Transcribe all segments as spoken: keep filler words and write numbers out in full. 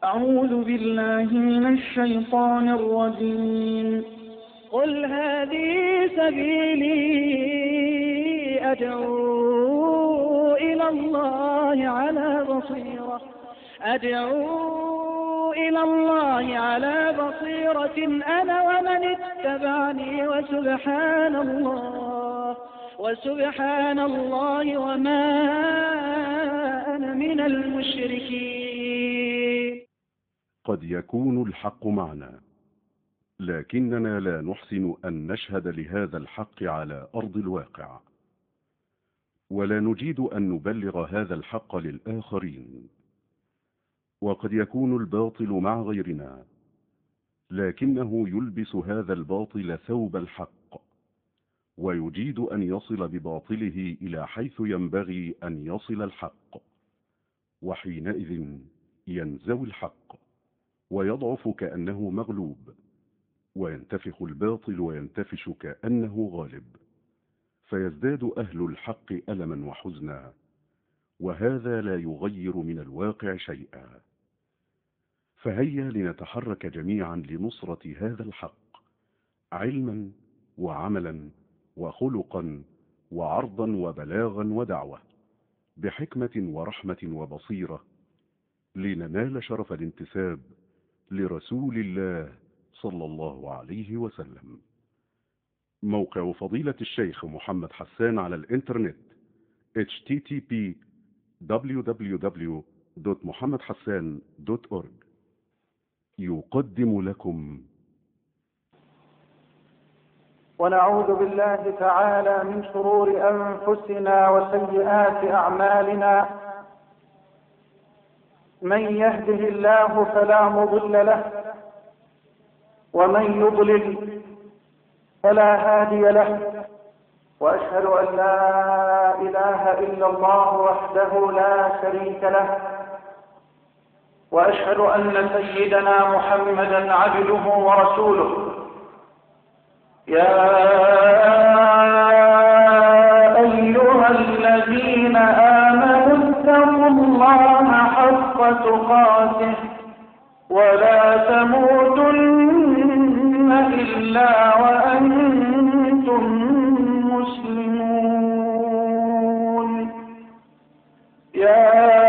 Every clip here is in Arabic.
أعوذ بالله من الشيطان الرجيم. قل هذه سبيلي أدعو إلى الله على بصيرة أدعو إلى الله على بصيرة أنا ومن اتبعني وسبحان الله وسبحان الله وما أنا من المشركين. قد يكون الحق معنا، لكننا لا نحسن أن نشهد لهذا الحق على أرض الواقع، ولا نجيد أن نبلغ هذا الحق للآخرين. وقد يكون الباطل مع غيرنا، لكنه يلبس هذا الباطل ثوب الحق، ويجيد أن يصل بباطله إلى حيث ينبغي أن يصل الحق، وحينئذ ينزوي الحق ويضعف كأنه مغلوب، وينتفخ الباطل وينتفش كأنه غالب، فيزداد أهل الحق ألما وحزنا، وهذا لا يغير من الواقع شيئا. فهيا لنتحرك جميعا لنصرة هذا الحق، علما وعملا وخلقا وعرضا وبلاغا ودعوة، بحكمة ورحمة وبصيرة، لننال شرف الانتساب لرسول الله صلى الله عليه وسلم. موقع فضيلة الشيخ محمد حسان على الإنترنت إتش تي تي بي دبليو دبليو دبليو دوت محمد حسان دوت أورج يقدم لكم. ونعوذ بالله تعالى من شرور أنفسنا وسيئات أعمالنا. من يهده الله فلا مضل له، ومن يضلل فلا هادي له. وأشهد أن لا إله إلا الله وحده لا شريك له، وأشهد أن سيدنا محمدا عبده ورسوله. يا أيها الذين آمنوا اتقوا الله حق تقاته ولا تموتن إلا وأنتم مسلمون. يا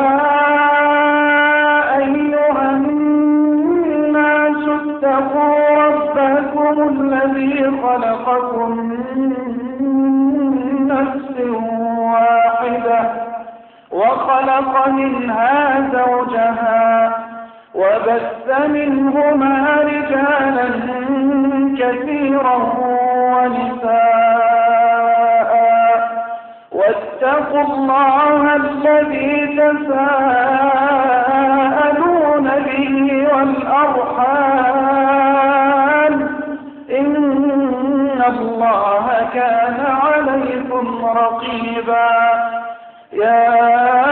أيها الناس اتقوا ربكم الذي خلقكم من نفس واحدة وخلق منها زوجها وبث منهما رجالا كثيرا ونساء، واتقوا الله الذي تساءلون به والأرحام إن الله كان عليكم رقيبا. يا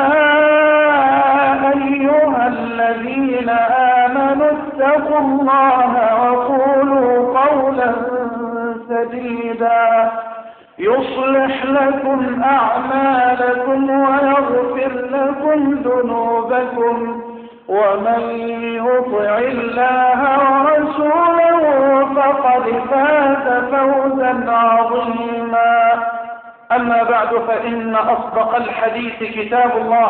أيها الذين آمنوا اتقوا الله وقولوا قولا سديدا يصلح لكم أعمالكم ويغفر لكم ذنوبكم، ومن يطع الله ورسوله فقد فاز فوزا عظيما. أما بعد، فإن أصدق الحديث كتاب الله،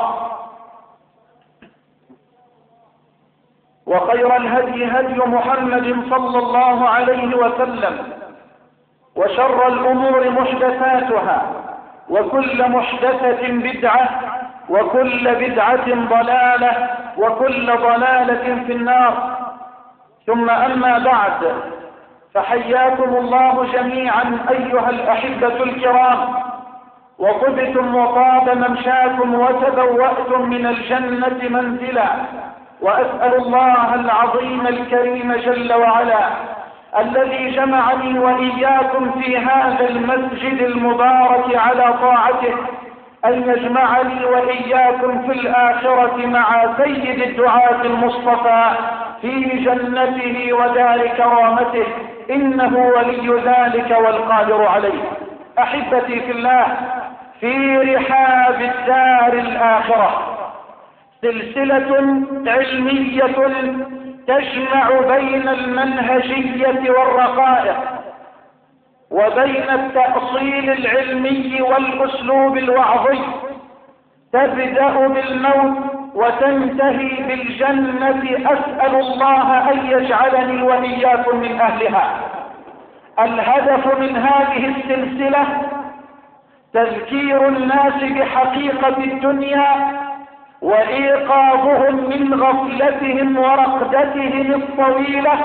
وخير الهدي هدي محمد صلى الله عليه وسلم، وشر الأمور محدثاتها، وكل محدثة بدعة، وكل بدعة ضلالة، وكل ضلالة في النار. ثم أما بعد، فحياكم الله جميعا أيها الأحبة الكرام، وطبتم وطاب ممشاكم وتبوأتم من الجنة منزلا. وأسأل الله العظيم الكريم جل وعلا الذي جمعني وإياكم في هذا المسجد المبارك على طاعته أن يجمعني وإياكم في الآخرة مع سيد الدعاة المصطفى في جنته ودار كرامته، إنه ولي ذلك والقادر عليه. أحبتي في الله، في رحاب الدار الآخرة سلسلة علمية تجمع بين المنهجية والرقائق وبين التأصيل العلمي والأسلوب الوعظي، تبدأ بالموت وتنتهي بالجنة. أسأل الله أن يجعلني وإياكم من أهلها. الهدف من هذه السلسلة تذكير الناس بحقيقة الدنيا وإيقاظهم من غفلتهم ورقدتهم الطويلة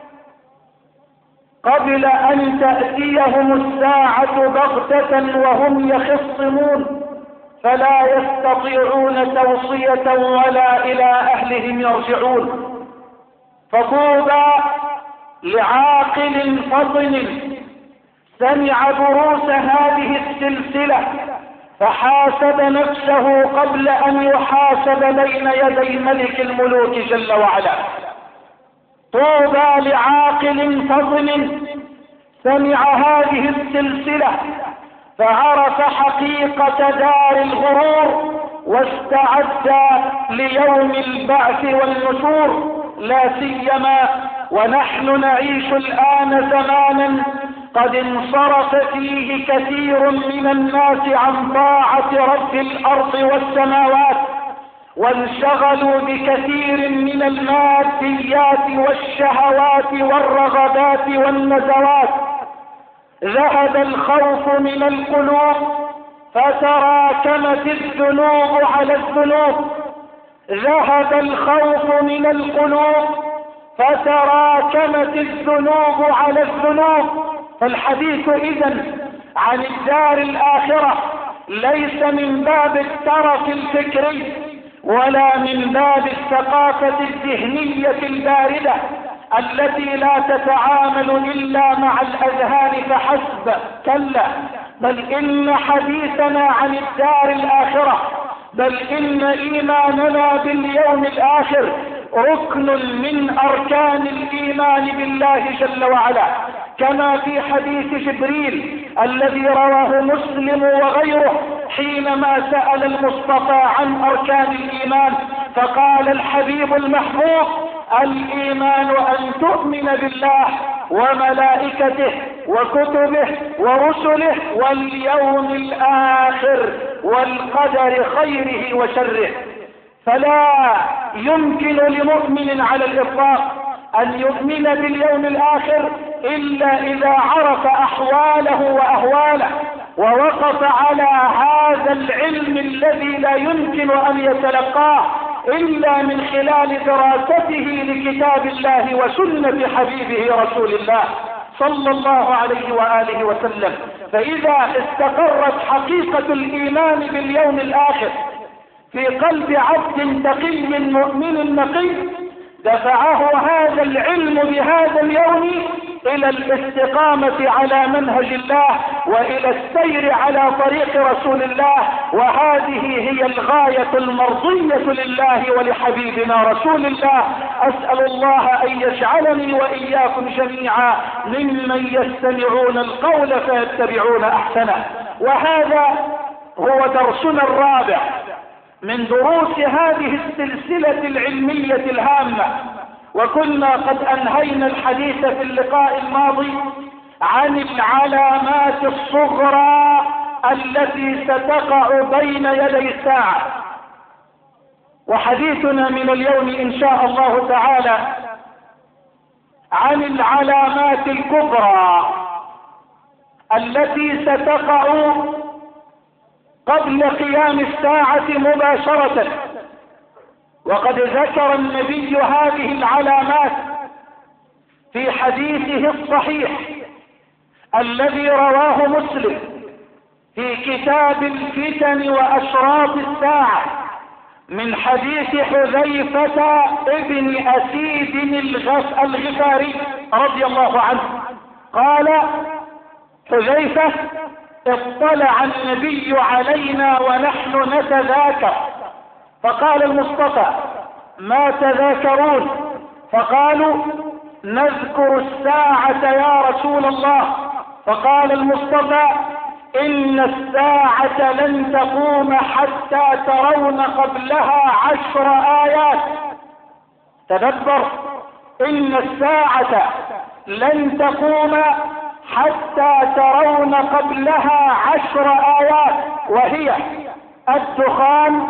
قبل أن تأتيهم الساعة بغتة وهم يخصمون فلا يستطيعون توصية ولا إلى أهلهم يرجعون. فطوبى لعاقل فطن سمع دروس هذه السلسلة فحاسب نفسه قبل أن يحاسب بين يدي ملك الملوك جل وعلا. طوبى لعاقل فطن سمع هذه السلسلة فعرف حقيقة دار الغرور واستعد ليوم البعث والنشور، لا سيما ونحن نعيش الآن زمانا قد انصرف فيه كثير من الناس عن طاعة رب الأرض والسماوات وانشغلوا بكثير من الماديات والشهوات والرغبات والنزوات. ذهب الخوف من القلوب فتراكمت الذنوب على الذنوب. ذهب الخوف من القلوب فتراكمت الذنوب على الذنوب. فالحديث إذن عن الدار الآخرة ليس من باب الترف الفكري ولا من باب الثقافة الذهنية الباردة التي لا تتعامل إلا مع الأذهان فحسب، كلا، بل إن حديثنا عن الدار الآخرة، بل إن إيماننا باليوم الآخر ركن من أركان الإيمان بالله جل وعلا، كما في حديث جبريل الذي رواه مسلم وغيره حينما سأل المصطفى عن أركان الإيمان فقال الحبيب المحبوب: الإيمان أن تؤمن بالله وملائكته وكتبه ورسله واليوم الآخر والقدر خيره وشره. فلا يمكن لمؤمن على الإطلاق أن يؤمن باليوم الآخر إلا إذا عرف أحواله وأهواله ووقف على هذا العلم الذي لا يمكن أن يتلقاه إلا من خلال دراسته لكتاب الله وسنة حبيبه رسول الله صلى الله عليه وآله وسلم. فإذا استقرت حقيقة الإيمان باليوم الآخر في قلب عبد تقي مؤمن نقي دفعه هذا العلم بهذا اليوم إلى الاستقامة على منهج الله وإلى السير على طريق رسول الله، وهذه هي الغاية المرضية لله ولحبيبنا رسول الله. أسأل الله أن يجعلني وإياكم جميعا ممن يستمعون القول فيتبعون أحسنه. وهذا هو درسنا الرابع من دروس هذه السلسلة العلمية الهامة، وكنا قد أنهينا الحديث في اللقاء الماضي عن العلامات الصغرى التي ستقع بين يدي الساعة، وحديثنا من اليوم إن شاء الله تعالى عن العلامات الكبرى التي ستقع قبل قيام الساعة مباشرة. وقد ذكر النبي هذه العلامات في حديثه الصحيح الذي رواه مسلم في كتاب الفتن وأشراط الساعة من حديث حذيفة ابن أسيد الغفاري رضي الله عنه قال حذيفة: اطلع النبي علينا ونحن نتذاكر، فقال المصطفى: ما تذاكرون؟ فقالوا: نذكر الساعة يا رسول الله. فقال المصطفى: إن الساعة لن تقوم حتى ترون قبلها عشر آيات. تدبر، إن الساعة لن تقوم حتى ترون قبلها عشر آيات، وهي الدخان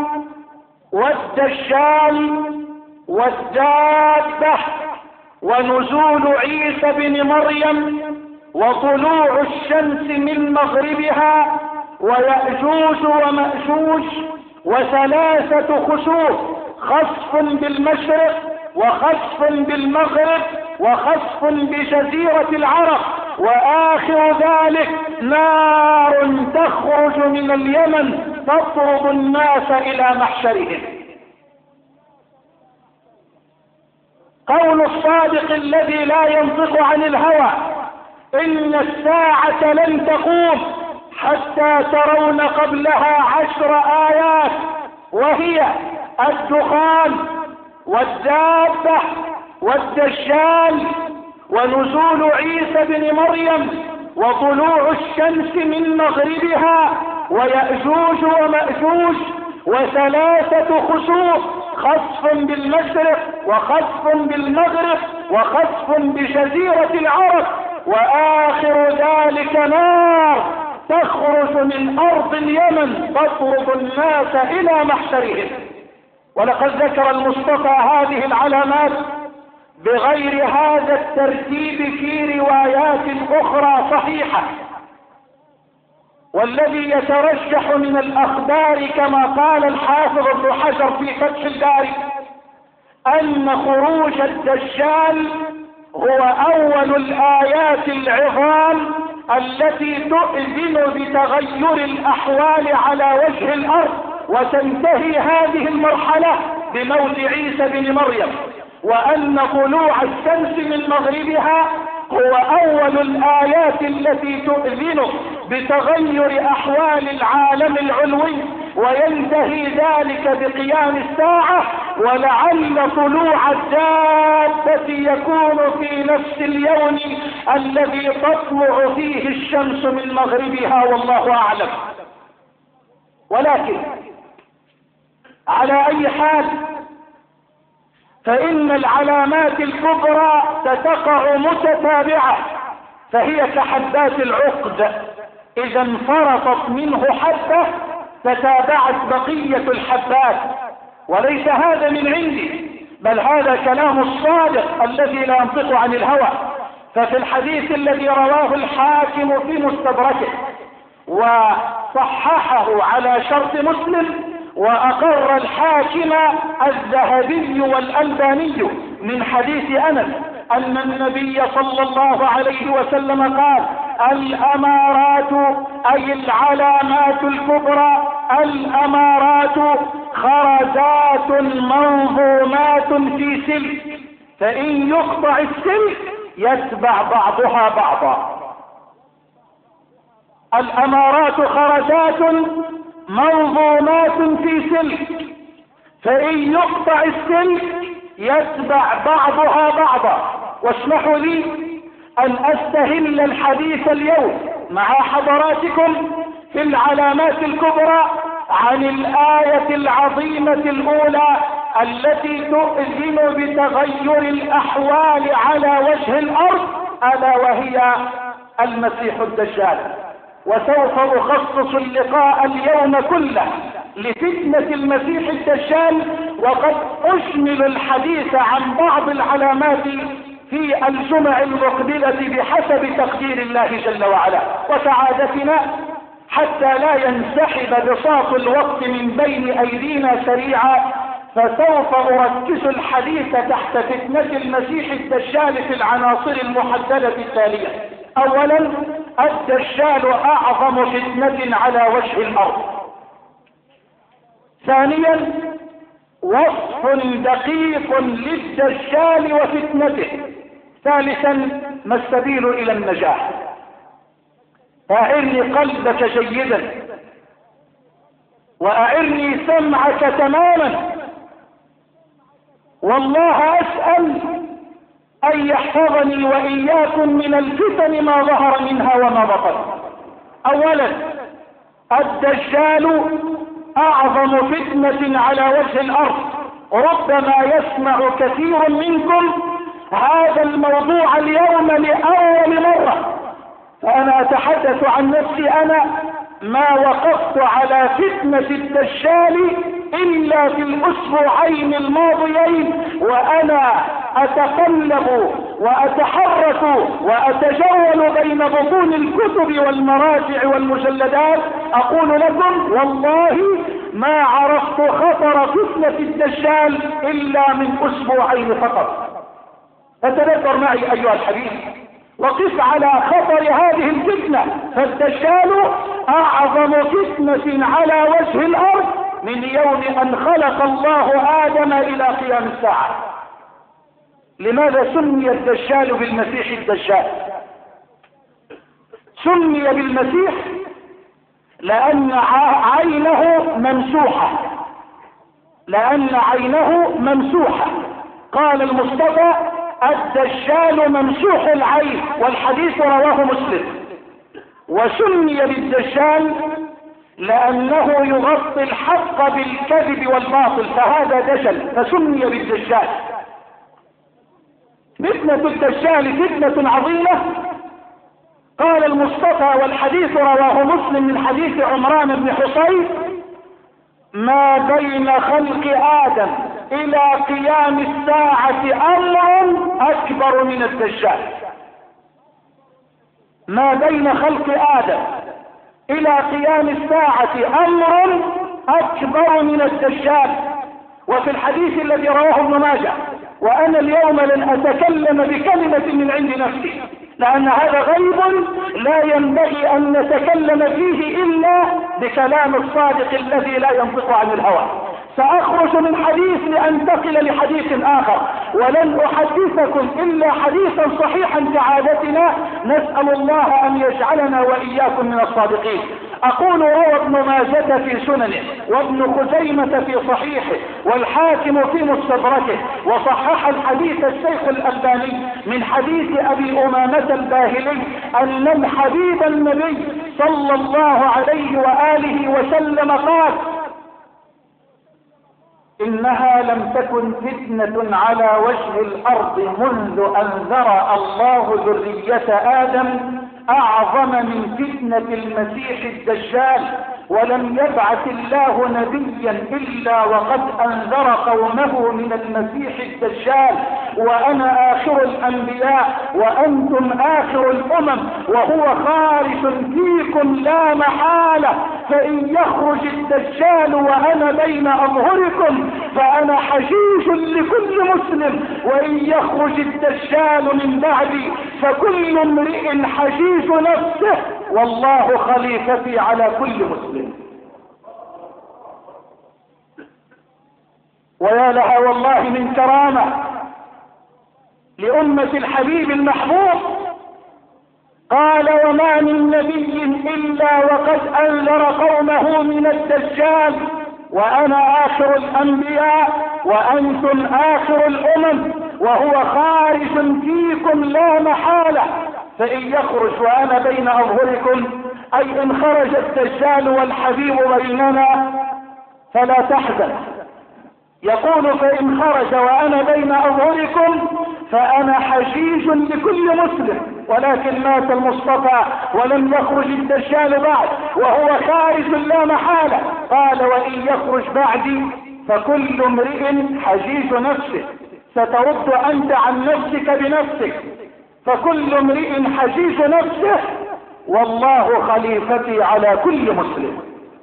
والدجال والدابة ونزول عيسى بن مريم وطلوع الشمس من مغربها ويأجوج ومأجوج وثلاثة خسوف، خسف بالمشرق وخسف بالمغرب وخسف بجزيرة العرب، وآخر ذلك نار تخرج من اليمن تطرد الناس إلى محشرهم. قول الصادق الذي لا ينطق عن الهوى: إن الساعة لن تقوم حتى ترون قبلها عشر آيات، وهي الدخان والدابة والدجال ونزول عيسى بن مريم وطلوع الشمس من مغربها ويأجوج ومأجوج وثلاثة خسوف، خسف بالمشرق وخسف بالمغرب وخسف بجزيرة العرب، وآخر ذلك نار تخرج من أرض اليمن تطرد الناس إلى محشرهم. ولقد ذكر المصطفى هذه العلامات بغير هذا الترتيب في روايات أخرى صحيحة، والذي يترجح من الأخبار كما قال الحافظ ابن حجر في فتح الباري أن خروج الدجال هو أول الآيات العظام التي تؤذن بتغير الأحوال على وجه الأرض، وتنتهي هذه المرحلة بموت عيسى بن مريم، وأن طلوع الشمس من مغربها هو أول الآيات التي تؤذن بتغير أحوال العالم العلوي، وينتهي ذلك بقيام الساعة، ولعل طلوع الدابة يكون في نفس اليوم الذي تطلع فيه الشمس من مغربها، والله أعلم. ولكن على أي حال فإن العلامات الكبرى ستقع متتابعة، فهي كحبات العقد، إذا انفرطت منه حبة تتابعت بقية الحبات. وليس هذا من عندي، بل هذا كلام الصادق الذي لا ينطق عن الهوى. ففي الحديث الذي رواه الحاكم في مستدركه وصححه على شرط مسلم وأقر الحاكم الذهبي والألباني من حديث أنس أن النبي صلى الله عليه وسلم قال: الأمارات أي العلامات الكبرى، الأمارات خرزات منظومات في سلك، فإن يقطع السلك يتبع بعضها بعضا. الأمارات خرزات منظومات في سلك، فإن يقطع السلك يتبع بعضها بعضا. واسمحوا لي أن أستهل الحديث اليوم مع حضراتكم في العلامات الكبرى عن الآية العظيمة الأولى التي تؤذن بتغير الأحوال على وجه الأرض، ألا وهي المسيح الدجال. وسوف أخصص اللقاء اليوم كله لفتنة المسيح الدجال، وقد أشمل الحديث عن بعض العلامات في الجمع المقبلة بحسب تقدير الله جل وعلا وسعادتنا، حتى لا ينسحب بساط الوقت من بين أيدينا سريعا. فسوف أركز الحديث تحت فتنة المسيح الدجال في العناصر المحددة التالية. أولا، الدجال أعظم فتنة على وجه الأرض. ثانيا، وصف دقيق للدجال وفتنته. ثالثا، ما السبيل إلى النجاح. أعرني قلبك جيدا وأعرني سمعك تماما، والله أسأل أن يحفظني وإياكم من الفتن ما ظهر منها وما بطن. أولا، الدجال أعظم فتنة على وجه الأرض. ربما يسمع كثير منكم هذا الموضوع اليوم لأول مرة، فأنا أتحدث عن نفسي. أنا ما وقفت على فتنة الدجال إلا في الأسبوعين الماضيين، وأنا أتقلب وأتحرك وأتجول بين بطون الكتب والمراجع والمجلدات، أقول لكم والله ما عرفت خطر فتنة الدجال إلا من أسبوعين فقط. فتذكر معي أيها الحبيب، وقف على خطر هذه الفتنة. فالدجال أعظم فتنة على وجه الأرض من يوم أن خلق الله آدم إلى قيام الساعة. لماذا سمي الدجال بالمسيح الدجال؟ سمي بالمسيح لأن عينه ممسوحة، لأن عينه ممسوحة. قال المصطفى الدجال ممسوح العين، والحديث رواه مسلم. وسمي بالدجال لأنه يغطي الحق بالكذب والباطل، فهذا دجل فسمي بالدجال. فتنة الدجال فتنة عظيمة. قال المصطفى والحديث رواه مسلم من حديث عمران بن حصين: ما بين خلق آدم إلى قيام الساعة أمر أكبر من الدجال. ما بين خلق آدم إلى قيام الساعة أمر أكبر من الدجال. وفي الحديث الذي رواه ابن ماجه: وأنا اليوم لن أتكلم بكلمة من عند نفسي، لأن هذا غيب لا ينبغي أن نتكلم فيه إلا بكلام الصادق الذي لا ينطق عن الهوى. سأخرج من حديث لأنتقل لحديث آخر، ولن أحدثكم إلا حديثا صحيحا كعادتنا، نسأل الله أن يجعلنا وإياكم من الصادقين. أقول: روى ابن ماجة في سننه، وابن خزيمة في صحيحه، والحاكم في مستدركه، وصحح الحديث الشيخ الألباني من حديث أبي أمامة الباهلي أن الحبيب النبي صلى الله عليه وآله وسلم قال: إنها لم تكن فتنة على وجه الأرض منذ أن ذرأ الله ذرية آدم أعظم من فتنة المسيح الدجال، ولم يبعث الله نبيا إلا وقد أنذر قومه من المسيح الدجال، وأنا آخر الأنبياء وأنتم آخر الأمم، وهو خارج فيكم لا محالة، فإن يخرج الدجال وأنا بين أظهركم فأنا حشيش لكل مسلم، وإن يخرج الدجال من بعدي فكل امرئ حشيش نفسه، والله خليفتي على كل مسلم. ويا لها والله من كرامة لأمة الحبيب المحبوب. قال: وما من نبي إلا وقد أنذر قومه من الدجال، وأنا آخر الأنبياء وأنتم آخر الأمم، وهو خارج فيكم لا محالة، فإن يخرج وأنا بين أظهركم، أي إن خرج الدجال والحبيب بيننا فلا تحزن. يقول: فإن خرج وأنا بين أظهركم فأنا حجيج لكل مسلم، ولكن مات المصطفى ولم يخرج الدجال بعد، وهو خارج لا محالة. قال: وإن يخرج بعدي فكل امرئ حجيج نفسه. سترد أنت عن نفسك بنفسك، فكل امرئ حجيج نفسه، والله خليفتي على كل مسلم.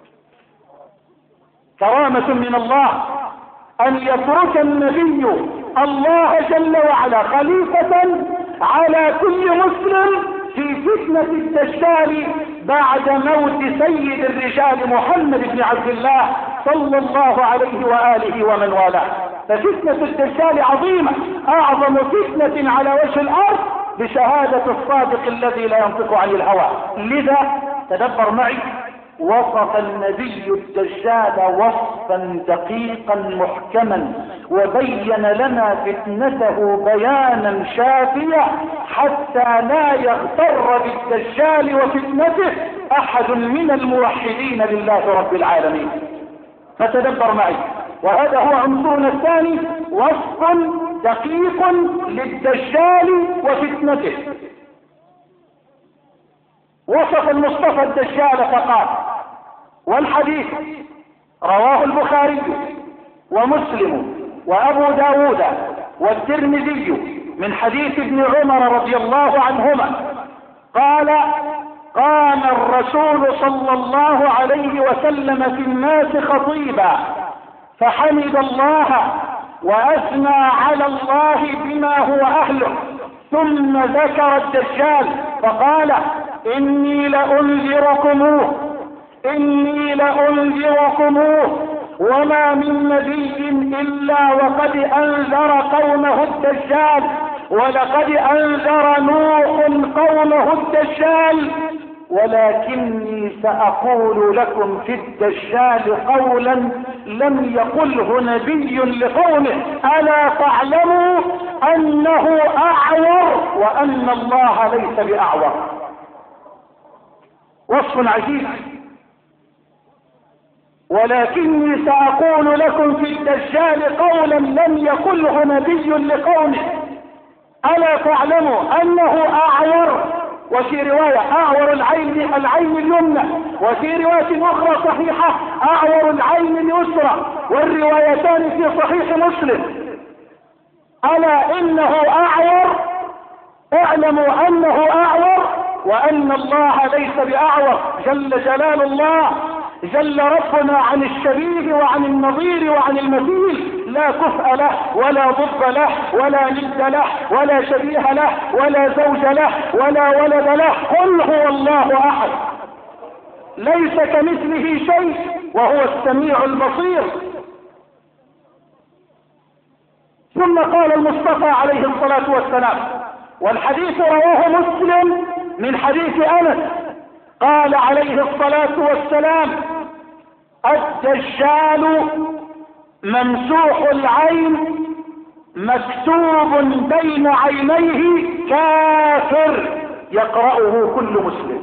كرامة من الله أن يترك النبي الله جل وعلا خليفة على كل مسلم في فتنة الدجال بعد موت سيد الرجال محمد بن عبد الله صلى الله عليه وآله ومن والاه. ففتنة الدجال عظيمة، أعظم فتنة على وجه الأرض بشهادة الصادق الذي لا ينطق عن الهوى. لذا تدبر معي، وصف النبي الدجال وصفا دقيقا محكما، وبين لنا فتنته بيانا شافيا حتى لا يغتر بالدجال وفتنته أحد من الموحدين لله رب العالمين. فتدبر معي. وهذا هو عنصرنا الثاني، وصف دقيق للدجال وفتنته. وصف المصطفى الدجال فقال، والحديث رواه البخاري ومسلم وأبو داود والترمذي من حديث ابن عمر رضي الله عنهما قال: قام الرسول صلى الله عليه وسلم في الناس خطيبا فحمد الله وأثنى على الله بما هو أهله، ثم ذكر الدجال فقال: إني لأنذركموه إني لأنذركموه وما من نبي إلا وقد أنذر قومه الدجال، ولقد أنذر نوح قومه الدجال، ولكني سأقول لكم في الدجال قولا لم يقله نبي لقومه، ألا تعلموا أنه أعور وأن الله ليس بأعور. وصف عجيب. ولكني سأقول لكم في الدجال قولا لم يقله نبي لقومه، ألا تعلموا أنه أعور، وفي رواية أعور العين العين اليمنى، وفي رواية أخرى صحيحة أعور العين اليسرى، والروايتان في صحيح مسلم. ألا إنه أعور، اعلموا أنه أعور وأن الله ليس بأعور، جل جلال الله، جل ربنا عن الشبيه وعن النظير وعن المثيل، لا كفء له ولا ضد له ولا ند له ولا شبيه له ولا زوج له ولا ولد له. قل هو الله أحد، ليس كمثله شيء وهو السميع البصير. ثم قال المصطفى عليه الصلاة والسلام، والحديث رواه مسلم من حديث أنس، قال عليه الصلاة والسلام: الدجال ممسوح العين مكتوب بين عينيه كافر يقرأه كل مسلم.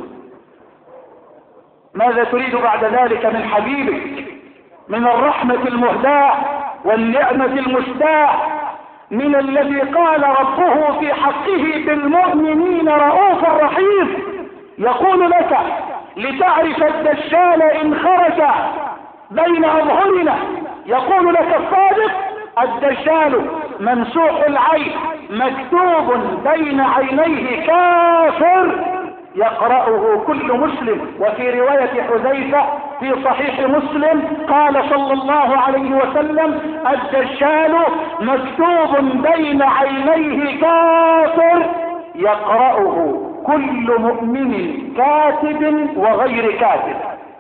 ماذا تريد بعد ذلك من حبيبك؟ من الرحمة المهداة والنعمة المشتاة، من الذي قال ربه في حقه بالمؤمنين رؤوف رحيم، يقول لك لتعرف الدجال إن خرج بين أظهرنا، يقول لك الصادق: الدجال ممسوح العين مكتوب بين عينيه كافر يقرأه كل مسلم. وفي رواية حذيفة في صحيح مسلم قال صلى الله عليه وسلم: الدجال مكتوب بين عينيه كافر يقرأه كل مؤمن كاتب وغير كاتب.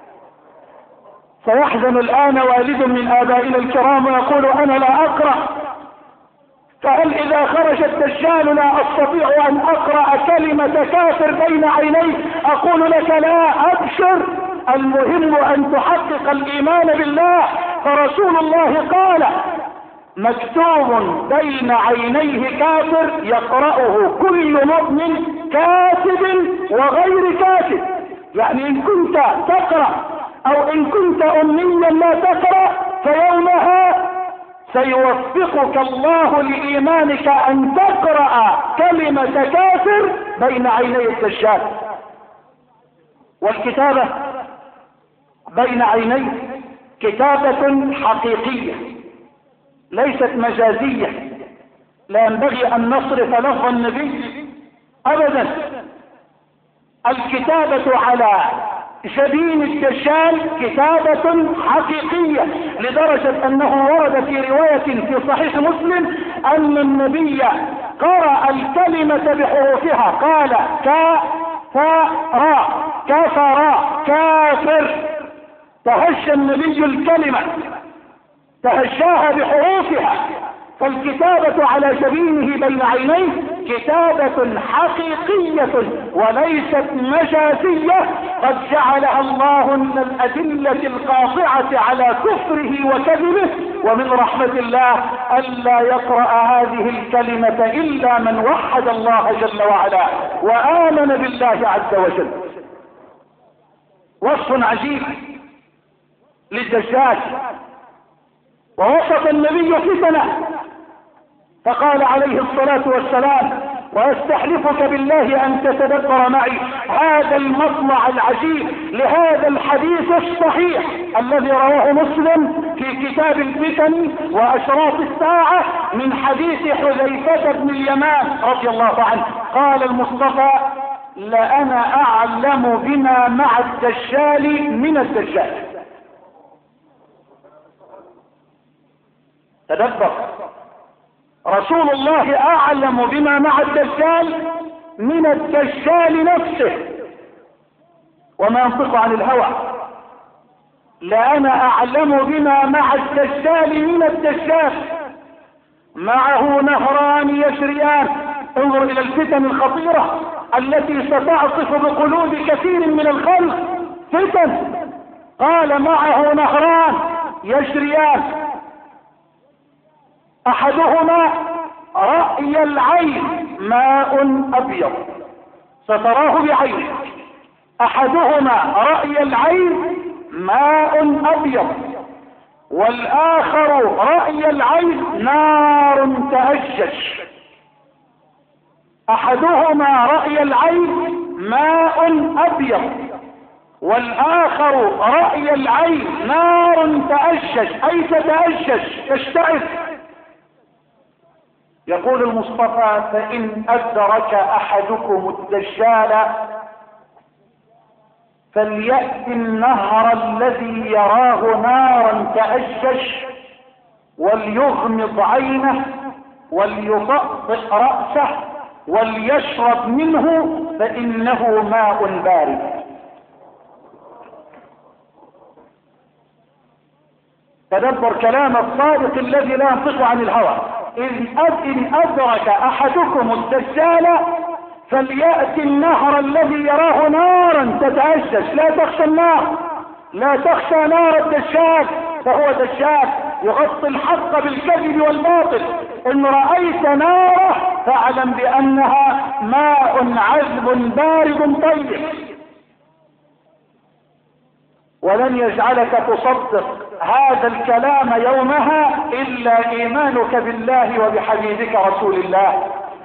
سيحزن الآن والد من آبائنا الكرام ويقول: أنا لا أقرأ، فهل إذا خرج الدجال لا أستطيع أن أقرأ كلمة كافر بين عينيه؟ أقول لك: لا، أبشر، المهم أن تحقق الإيمان بالله. فرسول الله قال: مكتوب بين عينيه كافر يقرأه كل مؤمن كاتب وغير كاتب. يعني إن كنت تقرأ أو إن كنت أميا لا تقرأ، فيومها سيوفقك الله لإيمانك أن تقرأ كلمة كافر بين عيني الدجال. والكتابة بين عينيه كتابة حقيقية ليست مجازية، لا ينبغي أن نصرف لفظ النبي أبدا. الكتابة على جبين الدجال كتابة حقيقية، لدرجة أنه ورد في رواية في صحيح مسلم أن النبي قرأ الكلمة بحروفها، قال: كافر كفر كافر، تهجى النبي الكلمة، تهجاها بحروفها. فالكتابة على جبينه بين عينيه كتابة حقيقية وليست مجازية، قد جعلها الله من الأدلة القاطعة على كفره وكذبه. ومن رحمة الله ألا يقرأ هذه الكلمة إلا من وحد الله جل وعلا وآمن بالله عز وجل. وصف عجيب للدجال، ووصف النبي فتنه فقال عليه الصلاة والسلام: واستحلفك بالله ان تتدبر معي هذا المطلع العجيب لهذا الحديث الصحيح الذي رواه مسلم في كتاب الفتن واشراط الساعة من حديث حذيفة بن اليمان رضي الله عنه. قال المصطفى: لأنا اعلم بما مع الدجال من الدجال. تدبر، رسول الله اعلم بما مع الدجال من الدجال نفسه، وما ينطق عن الهوى. لأنا اعلم بما مع الدجال من الدجال. معه نهران يجريان. انظر الى الفتن الخطيرة التي ستعصف بقلوب كثير من الخلق. فتن. قال: معه نهران يجريان، احدهما رأي العين ماء ابيض، ستراه بعينك. احدهما رأي العين ماء ابيض، والاخر رأي العين نار تأجج. احدهما رأي العين ماء ابيض، والاخر رأي العين نار تأجج، اي تتأجج تشتعل. يقول المصطفى: فإن أدرك أحدكم الدجال فليأتي النهر الذي يراه نارا تأجج وليغمض عينه وليطأطئ رأسه وليشرب منه فإنه ماء بارد. تدبر كلام الصادق الذي لا ينطق عن الهوى. إن أدرك أحدكم الدجال فليأتي النهر الذي يراه نارا تتأجج. لا تخشى النار، لا تخشى نار الدجال، فهو دجال يغطي الحق بالكذب والباطل. إن رأيت ناره فاعلم بأنها ماء عذب بارد طيب. ولن يجعلك تصدق هذا الكلام يومها إلا إيمانك بالله وبحبيبك رسول الله.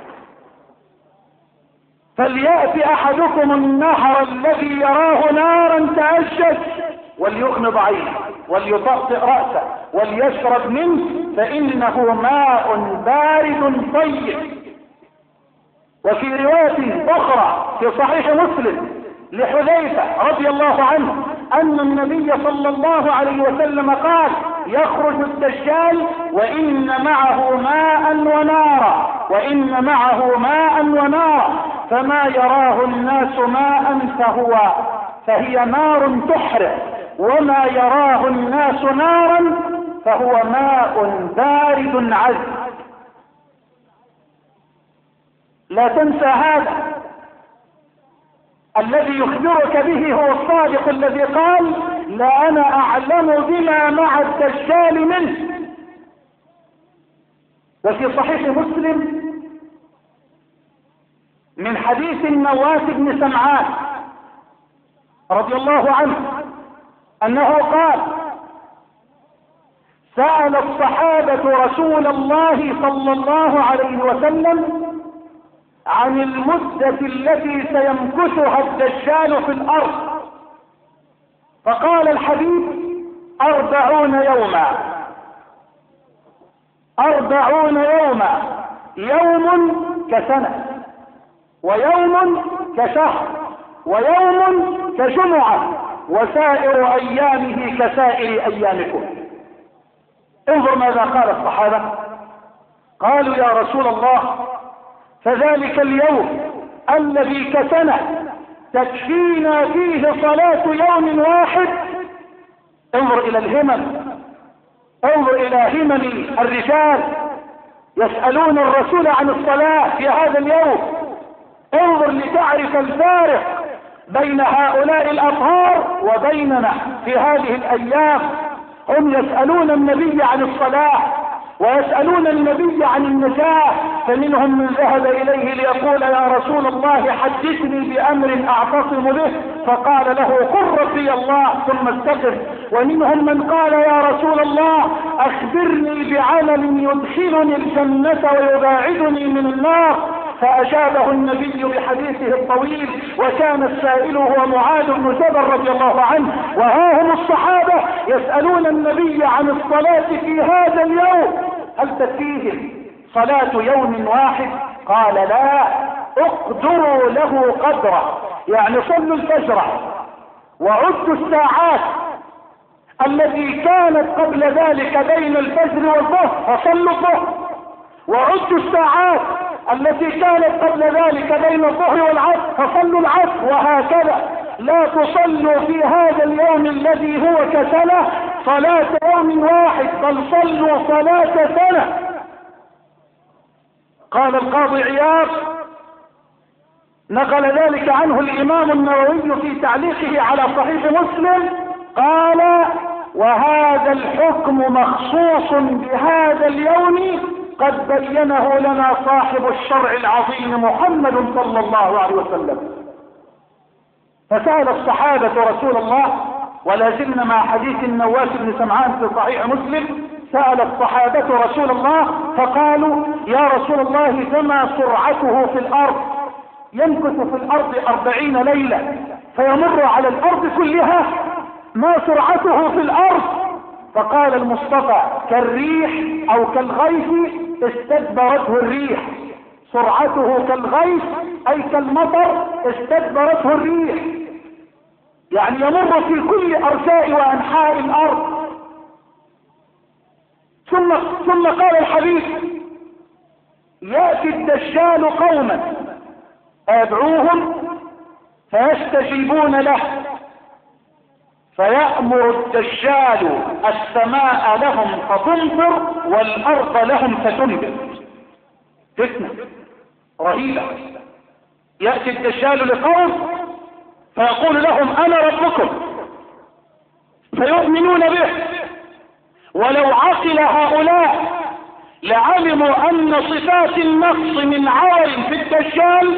فليأتي أحدكم النهر الذي يراه نارا تأجج وليغمض عينه وليطأطئ رأسه وليشرب منه فإنه ماء بارد طيب. وفي رواية أخرى في صحيح مسلم لحذيفة رضي الله عنه أن النبي صلى الله عليه وسلم قال: يخرج الدجال وإن معه ماء ونارا، وإن معه ماء ونارا، فما يراه الناس ماء فهو فهي نار تحرق، وما يراه الناس نارا فهو ماء بارد عذب. لا تنسى هذا. الذي يخبرك به هو الصادق الذي قال: لا أنا أعلم بما مع الدجال منه. وفي صحيح مسلم من حديث النواس بن سمعان رضي الله عنه أنه قال: سأل الصحابة رسول الله صلى الله عليه وسلم عن المدة التي سيمكثها الدجال في الأرض، فقال الحبيب: أربعون يوما. أربعون يوما، يوم كسنة، ويوم كشهر، ويوم كجمعة، وسائر أيامه كسائر أيامكم. انظر ماذا قال الصحابة. قالوا: يا رسول الله، فذلك اليوم الذي كسنة تكفينا فيه صلاة يوم واحد. انظر إلى الهمم، انظر إلى همم الرجال يسألون الرسول عن الصلاة في هذا اليوم. انظر لتعرف الفارق بين هؤلاء الأطهار وبيننا في هذه الأيام. هم يسألون النبي عن الصلاة ويسألون النبي عن النجاة، فمنهم من ذهب إليه ليقول يا رسول الله حدثني بأمر أعتصم به، فقال له قل ربي الله ثم استقم. ومنهم من قال يا رسول الله أخبرني بعمل يدخلني الجنة ويباعدني من النار، فأجابه النبي بحديثه الطويل، وكان السائل هو معاذ بن جبل رضي الله عنه. وها هم الصحابة يسألون النبي عن الصلاة في هذا اليوم، هل تكفيهم صلاة يوم واحد؟ قال لا، اقدروا له قدره، يعني صلوا الفجر وعدوا الساعات التي كانت قبل ذلك بين الفجر والظهر فصلوا الظهر، وعدوا الساعات التي كانت قبل ذلك بين الظهر والعصر فصلوا العصر، وهكذا. لا تصلوا في هذا اليوم الذي هو كسنة صلاة يوم واحد، بل صلوا صلاة سنة. قال القاضي عياض نقل ذلك عنه الإمام النووي في تعليقه على صحيح مسلم، قال وهذا الحكم مخصوص بهذا اليوم قد بينه لنا صاحب الشرع العظيم محمد صلى الله عليه وسلم. فسأل الصحابة رسول الله، ولا زلنا مع حديث النواس بن سمعان في صحيح مسلم، سأل الصحابة رسول الله فقالوا يا رسول الله فما سرعته في الأرض؟ يمكث في الأرض أربعين ليلة فيمر على الأرض كلها، ما سرعته في الأرض؟ فقال المصطفى كالريح أو كالغيث استدبرته الريح. سرعته كالغيث أي كالمطر استدبرته الريح، يعني يمر في كل أرجاء وأنحاء الأرض. ثم, ثم قال الحبيب يأتي الدجال قوما أدعوهم فيستجيبون له، فيأمر الدجال السماء لهم فتمطر والأرض لهم فتنبت. فتنة رهيبة. يأتي الدجال لقوم فيقول لهم أنا ربكم، فيؤمنون به، ولو عقل هؤلاء لعلموا أن صفات النقص من عار في الدجال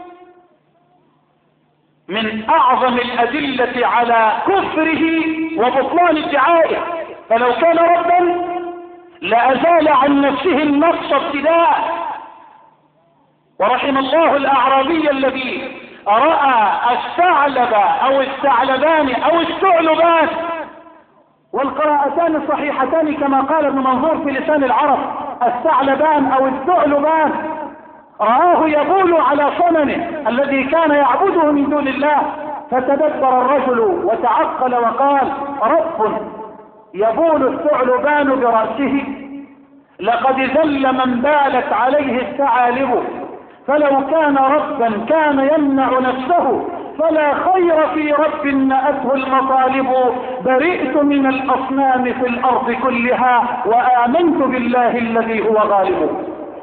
من أعظم الأدلة على كفره وبطلان ادعائه، فلو كان ربا لأزال عن نفسه النقص ابتداء. ورحم الله الأعرابي الذي رأى الثعلب أو الثعلبان أو الثعلبان، والقراءتان الصحيحتان كما قال ابن منظور في لسان العرب، الثعلبان أو الثعلبان، رآه يبول على صنمه الذي كان يعبده من دون الله، فتدبر الرجل وتعقل وقال رب يبول الثعلبان برأسه، لقد ذل من بالت عليه الثعالب، فلو كان ربا كان يمنع نفسه، فلا خير في رب نأته المطالب، برئت من الأصنام في الأرض كلها وآمنت بالله الذي هو غالب.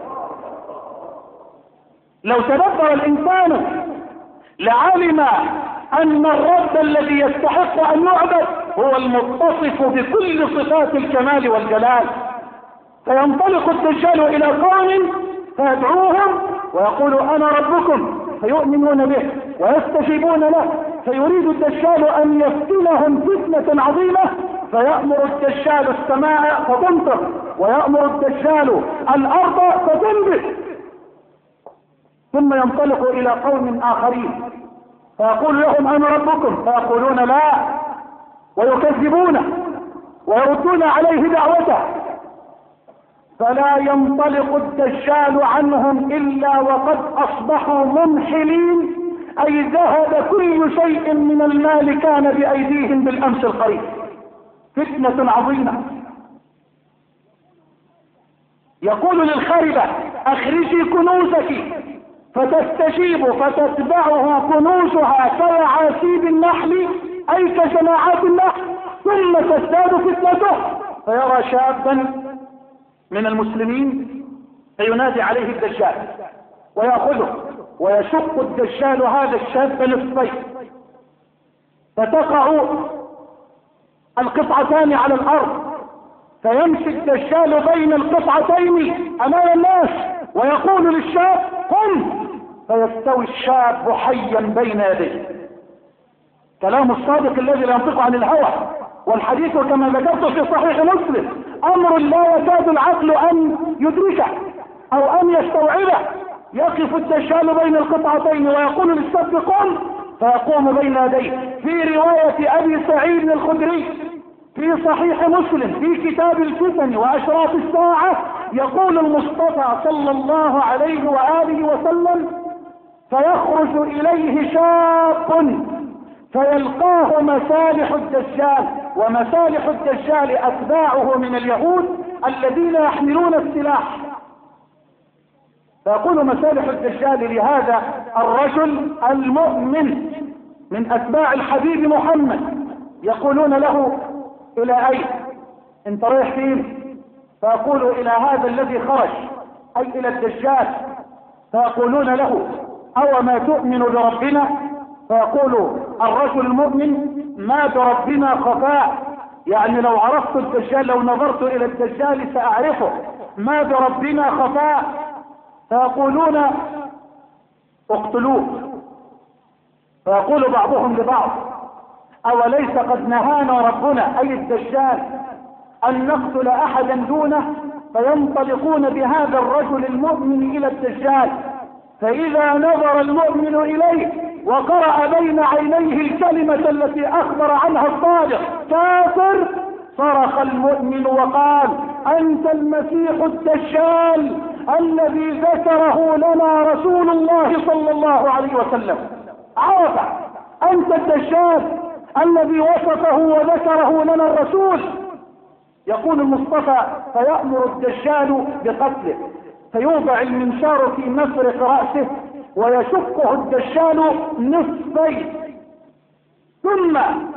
لو تدبر الإنسان لعلم أن الرب الذي يستحق أن يعبد هو المتصف بكل صفات الكمال والجلال. فينطلق الدجال إلى قوم فيدعوهم ويقول أنا ربكم، فيؤمنون به ويستجيبون له، فيريد الدجال أن يفتنهم فتنة عظيمة، فيأمر الدجال السماء فتمطر، ويأمر الدجال الأرض فتنبت، ثم ينطلق إلى قوم آخرين فيقول لهم أنا ربكم، فيقولون لا، ويكذبونه ويردون عليه دعوته، فلا ينطلق الدجال عنهم إلا وقد أصبحوا منحلين، أي ذهب كل شيء من المال كان بأيديهم بالأمس القريب. فتنة عظيمة. يقول للخربة اخرجي كنوزك، فتستجيب فتتبعه كنوزها كيعاسيب النحل أي كجماعات النحل، ثم تزداد فتنته، فيرى شابا من المسلمين فينادي عليه الدجال ويأخذه ويشق الدجال هذا الشاب نصفين، فتقع القطعتان على الأرض، فيمشي الدجال بين القطعتين امام الناس ويقول للشاب قم، فيستوي الشاب حيا بين يديه. كلام الصادق الذي لا ينطق عن الهوى، والحديث كما ذكرت في صحيح مسلم امر لا يكاد العقل ان يدركه او ان يستوعبه. يقف الدجال بين القطعتين ويقول للشاب قم، فيقوم بين يديه. في رواية ابي سعيد الخدري في صحيح مسلم في كتاب الفتن واشراط الساعة يقول المصطفى صلى الله عليه وآله وسلم فيخرج اليه شاب فيلقاه مسالح الدجال، ومسالح الدجال اتباعه من اليهود الذين يحملون السلاح. فيقول مسالح الدجال لهذا الرجل المؤمن من اتباع الحبيب محمد، يقولون له الى اين انت رايح فين؟ فيقول الى هذا الذي خرج، اي الى الدجال. فيقولون له او ما تؤمن بربنا؟ فيقول الرجل المؤمن ما بربنا خفاء، يعني لو عرفت الدجال، لو نظرت الى الدجال ساعرفه، ما بربنا خفاء. فيقولون اقتلوه. فيقول بعضهم لبعض اوليس قد نهانا ربنا اي الدجال ان نقتل احدا دونه؟ فينطلقون بهذا الرجل المؤمن الى الدجال، فاذا نظر المؤمن اليه وقرأ بين عينيه الكلمة التي اخبر عنها الصادق كافر، صرخ المؤمن وقال انت المسيح الدجال الذي ذكره لنا رسول الله صلى الله عليه وسلم. عرف انت الدجال الذي وصفه وذكره لنا الرسول. يقول المصطفى فيأمر الدجال بقتله، فيوضع المنشار في مفرق رأسه ويشقه الدجال نصفين، ثم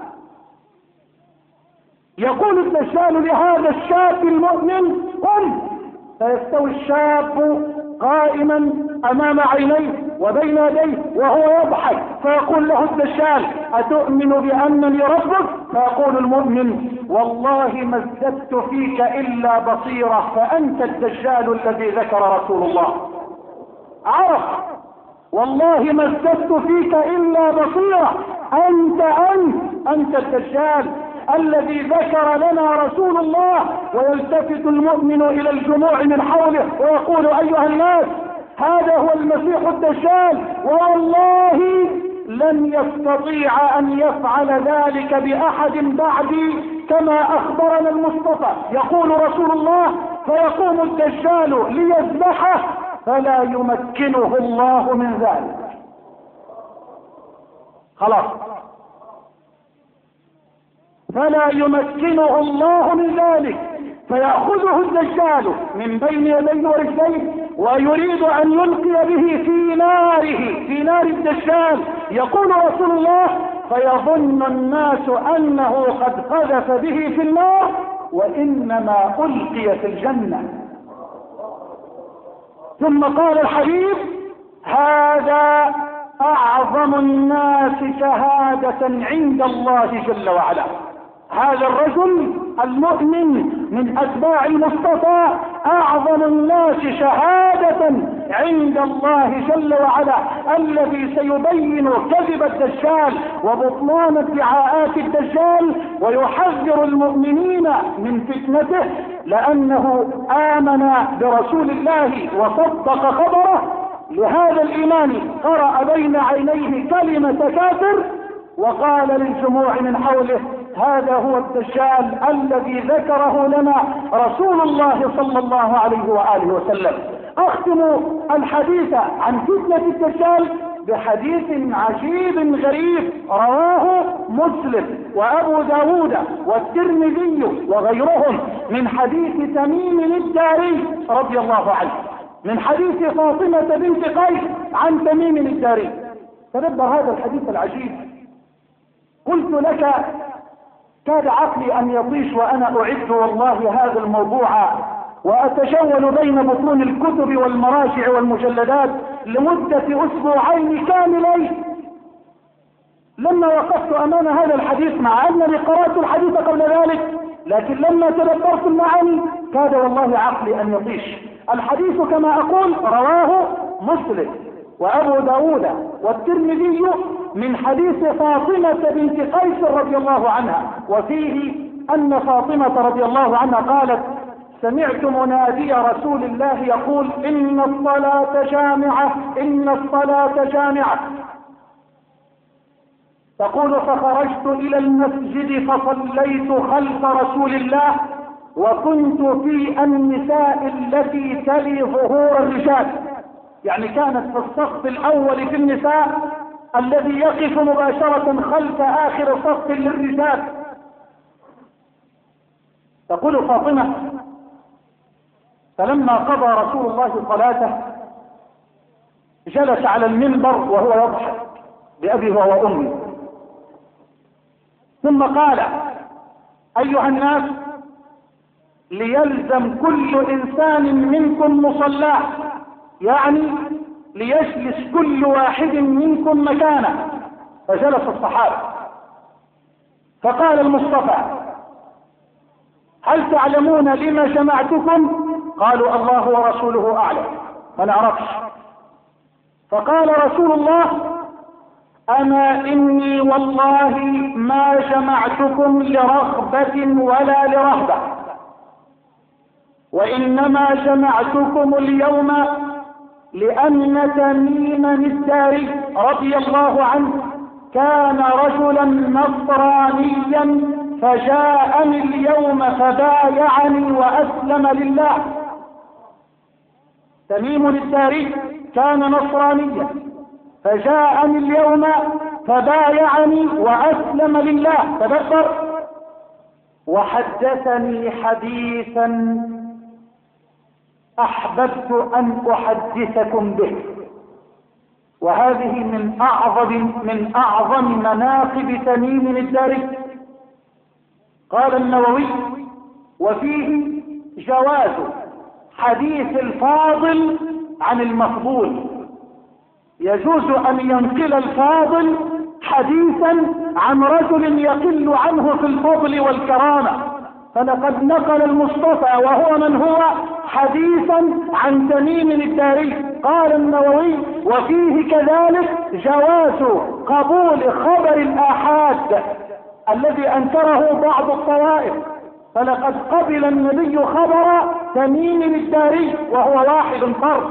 يقول الدجال لهذا الشاب المؤمن قم، فيستوي الشاب قائما امام عينيه وبين يديه وهو يضحك، فيقول له الدجال اتؤمن بانني ربك؟ فيقول المؤمن والله ما ازددت فيك الا بصيرة، فانت الدجال الذي ذكر رسول الله. عرف والله ما ازددت فيك الا بصيرة، انت انت انت الدجال الذي ذكر لنا رسول الله. ويلتفت المؤمن الى الجموع من حوله ويقول ايها الناس هذا هو المسيح الدجال، والله لن يستطيع ان يفعل ذلك باحد بعدي كما اخبرنا المصطفى. يقول رسول الله فيقوم الدجال ليذبحه فلا يمكنه الله من ذلك. خلاص، فلا يمكنه الله من ذلك، فيأخذه الدجال من بين يديه ورجليه ويريد ان يلقي به في ناره، في نار الدجال. يقول رسول الله فيظن الناس انه قد قذف به في النار وانما القي في الجنة. ثم قال الحبيب هذا اعظم الناس شهادة عند الله جل وعلا. هذا الرجل المؤمن من اتباع المصطفى اعظم الناس شهادة عند الله جل وعلا، الذي سيبين كذب الدجال وبطلان ادعاءات الدجال ويحذر المؤمنين من فتنته، لانه امن برسول الله وصدق خبره. لهذا الايمان قرأ بين عينيه كلمة كافر وقال للجموع من حوله هذا هو الدجال الذي ذكره لنا رسول الله صلى الله عليه وآله وسلم. اختم الحديث عن فتنة الدجال بحديث عجيب غريب رواه مسلم وابو داود والترمذي وغيرهم من حديث تميم الداري رضي الله عنه، من حديث فاطمة بنت قيس عن تميم الداري. تدبر هذا الحديث العجيب. قلت لك كاد عقلي ان يطيش وانا اعد والله هذا الموضوع واتجول بين بطون الكتب والمراجع والمجلدات لمدة اسبوعين كاملين لما وقفت أمام هذا الحديث مع أنني قرأت الحديث قبل ذلك، لكن لما تدبرت المعاني كاد والله عقلي أن يطيش. الحديث كما أقول رواه مسلم وأبو داود والترمذي من حديث فاطمة بنت قيس رضي الله عنها، وفيه أن فاطمة رضي الله عنها قالت: سمعت منادي رسول الله يقول: إن الصلاة جامعة، إن الصلاة جامعة. تقول: فخرجت إلى المسجد فصليت خلف رسول الله، وكنت في النساء التي تلي ظهور الرجال، يعني كانت في الصف الأول في النساء الذي يقف مباشرة خلف آخر صف للرجال. تقول فاطمة: فلما قضى رسول الله صلاته جلس على المنبر وهو يضحك بأبيه وأمي، ثم قال: أيها الناس، ليلزم كل إنسان منكم مصلاه، يعني ليجلس كل واحد منكم مكانه. فجلس الصحابة، فقال المصطفى: هل تعلمون لما جمعتكم؟ قالوا: الله ورسوله أعلم، ما نعرفش. فقال رسول الله: أما إني والله ما جمعتكم لرغبة ولا لرهبة، وإنما جمعتكم اليوم لأن تميما الداري رضي الله عنه كان رجلا نصرانيا فجاءني اليوم فبايعني وأسلم لله. تميم الداري كان نصرانيا فجاءني اليوم فبايعني وأسلم لله. تذكر: وحدثني حديثا أحببت أن أحدثكم به. وهذه من أعظم من أعظم مناقب تميم الداري. قال النووي: وفيه جواز حديث الفاضل عن المفضول، يجوز أن ينقل الفاضل حديثا عن رجل يقل عنه في الفضل والكرامة. فلقد نقل المصطفى وهو من هو حديثا عن تميم الداري. قال النووي: وفيه كذلك جواز قبول خبر الآحاد الذي أنكره بعض الطوائف، فلقد قبل النبي خبر تميم الداري وهو واحد فرد.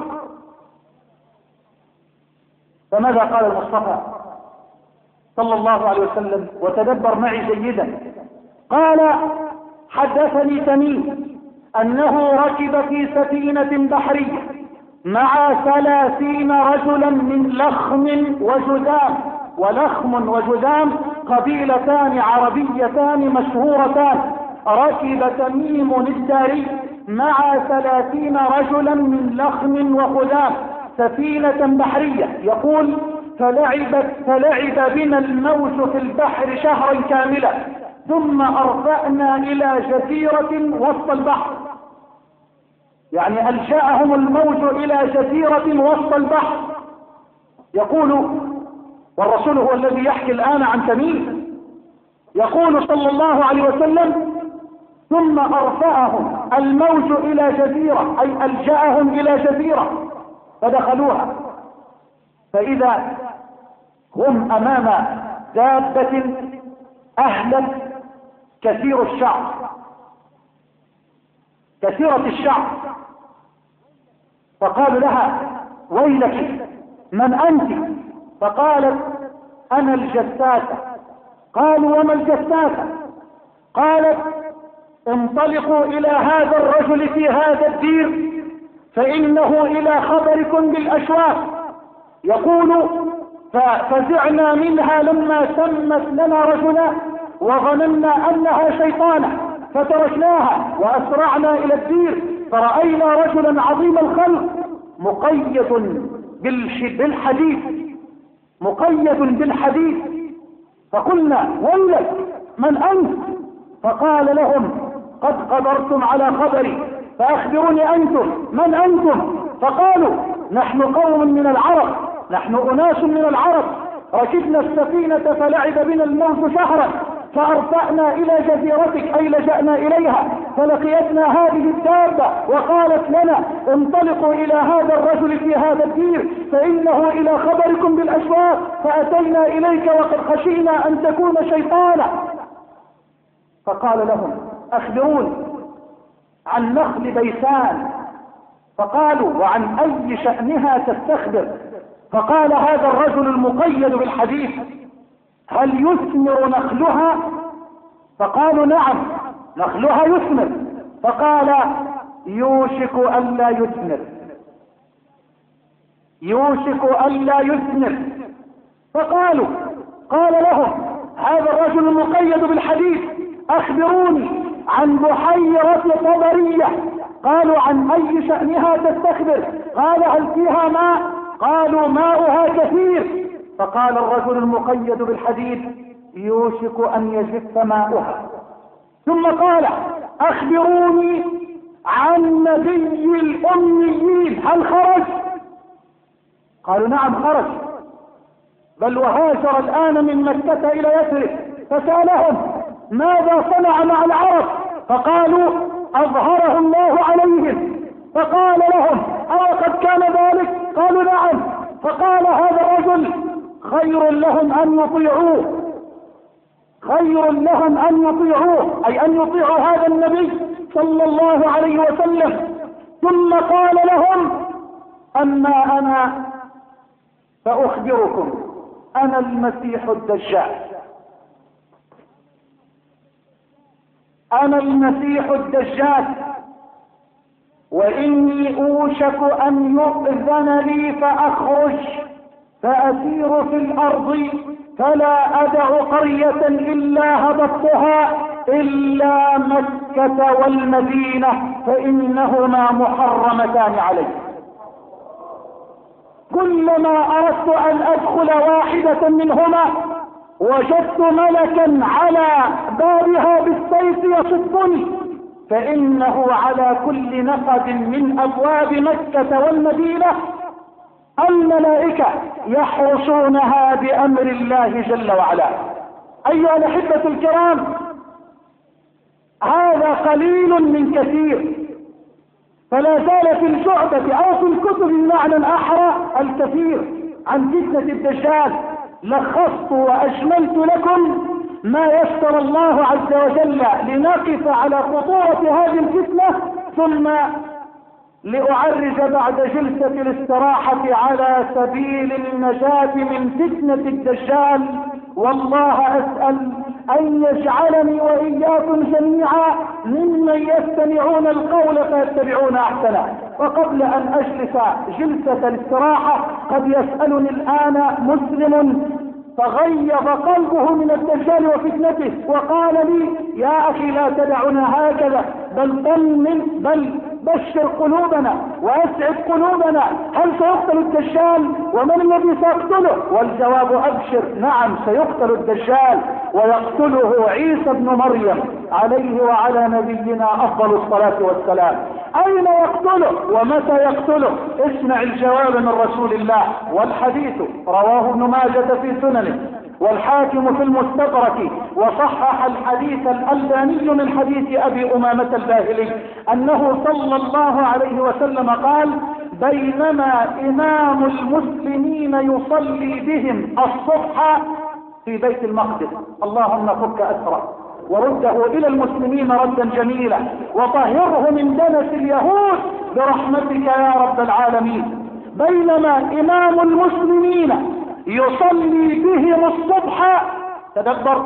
فماذا قال المصطفى صلى الله عليه وسلم؟ وتدبر معي جيدا. قال: حدثني تميم أنه ركب في سفينة بحرية مع ثلاثين رجلا من لخم وجذام. ولخم وجذام قبيلتان عربيتان مشهورتان. ركب تميم الداري مع ثلاثين رجلا من لخم وخذام سفينة بحرية. يقول: فلعب, فلعب بنا الموج في البحر شهرا كاملا، ثم أرفأنا إلى جزيرة وسط البحر. يعني ألجأهم الموج إلى جزيرة وسط البحر. يقول، والرسول هو الذي يحكي الآن عن تميم، يقول صلى الله عليه وسلم: ثم أرفأهم الموج إلى جزيرة، أي ألجأهم إلى جزيرة، فدخلوها، فإذا هم أمام دابة أهلت كثير الشعر كثيرة الشعر. فقالوا لها: ويلك، من أنت؟ فقالت: أنا الجساسة. قالوا: وما الجساسة؟ قالت: انطلقوا إلى هذا الرجل في هذا الدير فإنه إلى خبركم بالأشواق. يقول: ففزعنا منها لما سمت لنا رجلا وظننا أنها شيطانة، فتركناها وأسرعنا إلى الدير فرأينا رجلا عظيم الخلق مقيد بالحديد مقيد بالحديد فقلنا: ويلك، من أنت؟ فقال لهم: قد قدرتم على خبري، فأخبروني أنتم، من أنتم؟ فقالوا: نحن قوم من العرب، نحن أناس من العرب. ركبنا السفينة فلعب بنا الموج شهرا فأرفعنا إلى جزيرتك أي لجأنا إليها فلقيتنا هذه الدابة وقالت لنا انطلقوا إلى هذا الرجل في هذا الدير فإنه إلى خبركم بالأشواق فأتينا إليك وقد خشينا أن تكون شيطانا. فقال لهم أخبروني عن نخل بيسان. فقالوا وعن أي شأنها تستخبر؟ فقال هذا الرجل المقيد بالحديث هل يثمر نخلها؟ فقالوا نعم نخلها يثمر. فقال يوشك ألا يثمر يوشك ألا يثمر. فقالوا قال لهم هذا الرجل المقيد بالحديث أخبروني عن بحيرة طبرية. قالوا عن أي شأنها تستخبر؟ قال هل فيها ماء؟ قالوا ماؤها كثير. فقال الرجل المقيد بالحديث يوشك أن يجف ماؤها. ثم قال أخبروني عن نبي الأميين هل خرج؟ قالوا نعم خرج بل وهاجر الآن من مكة إلى يثرب. فسألهم ماذا صنع مع العرب؟ فقالوا أظهره الله عليهم. فقال لهم أو قد كان ذلك؟ قالوا نعم. فقال هذا الرجل خير لهم أن يطيعوه خير لهم أن يطيعوه أي أن يطيعوا هذا النبي صلى الله عليه وسلم. ثم قال لهم أما أنا فأخبركم أنا المسيح الدجال أنا المسيح الدجال وإني أوشك أن يؤذن لي فأخرج فأسير في الأرض فلا أدع قرية إلا هبطتها إلا مكة والمدينة فإنهما محرمتان علي. كلما أردت أن أدخل واحدة منهما وجدت ملكا على بابها بالسيف يصدني فإنه على كل نفذ من أبواب مكة والمدينة الملائكة يحرسونها بأمر الله جل وعلا. أيها الأحبة الكرام هذا قليل من كثير فلا زال في الشعبة أو في الكتب بمعنى أحرى الكثير عن فتنة الدجال. لخصت وأجملت لكم ما يسر الله عز وجل لنقف على خطورة هذه الفتنة ثم لأعرج بعد جلسة الاستراحة على سبيل النجاة من فتنة الدجال. والله أسأل أن يجعلني وإياكم جميعا ممن يستمعون القول فيتبعون أحسنه. وقبل أن أجلس جلسة الاستراحة قد يسألني الآن مسلم فغيظ قلبه من الدجال وفتنته وقال لي يا أخي لا تدعنا هكذا بل طمن بل بشر قلوبنا وأسعد قلوبنا هل سيقتل الدجال ومن الذي سيقتله؟ والجواب أبشر نعم سيقتل الدجال ويقتله عيسى ابن مريم عليه وعلى نبينا أفضل الصلاة والسلام. أين يقتله ومتى يقتله؟ اسمع الجواب من رسول الله والحديث رواه ابن ماجة في سننه والحاكم في المستدرك وصحح الحديث الألباني من حديث أبي أمامة الباهلي أنه صلى الله عليه وسلم قال بينما إمام المسلمين يصلي بهم الصبح في بيت المقدس اللهم فك أسره ورده إلى المسلمين ردا جميلا وطهره من دنس اليهود برحمتك يا رب العالمين. بينما إمام المسلمين يصلي بهم الصبح تدبر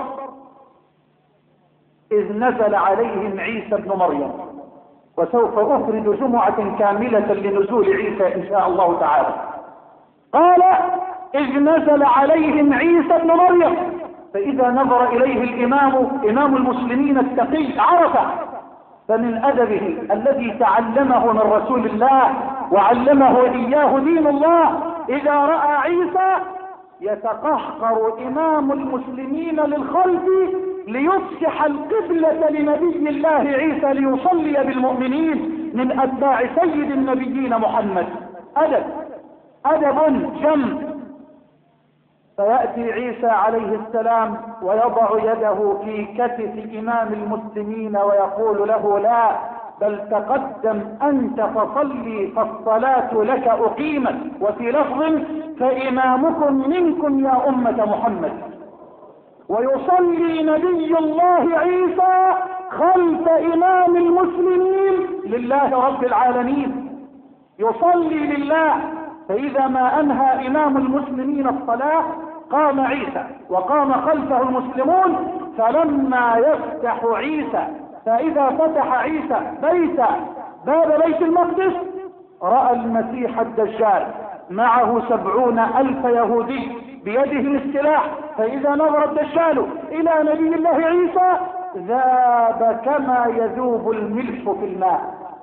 إذ نزل عليهم عيسى ابن مريم وسوف أفرد جمعة كاملة لنزول عيسى إن شاء الله تعالى. قال إذ نزل عليهم عيسى ابن مريم فإذا نظر إليه الإمام إمام المسلمين التقي عرفه فمن أدبه الذي تعلمه من رسول الله وعلمه إياه دين الله إذا رأى عيسى يتقهقر إمام المسلمين للخلف ليفسح القبلة لنبي الله عيسى ليصلي بالمؤمنين من أتباع سيد النبيين محمد. أدب أدب جم. فيأتي عيسى عليه السلام ويضع يده في كتف إمام المسلمين ويقول له لا، بل تقدم أنت فصلي فالصلاة لك أقيمت. وفي لفظ فإمامكم منكم يا أمة محمد. ويصلي نبي الله عيسى خلف إمام المسلمين لله رب العالمين، يصلي لله. فإذا ما أنهى إمام المسلمين الصلاة قام عيسى وقام خلفه المسلمون. فلما يفتح عيسى فإذا فتح عيسى بيت باب بيت المقدس رأى المسيح الدجال معه سبعون ألف يهودي بيدهم السلاح. فإذا نظر الدجال إلى نبي الله عيسى ذاب كما يذوب الملح في الماء،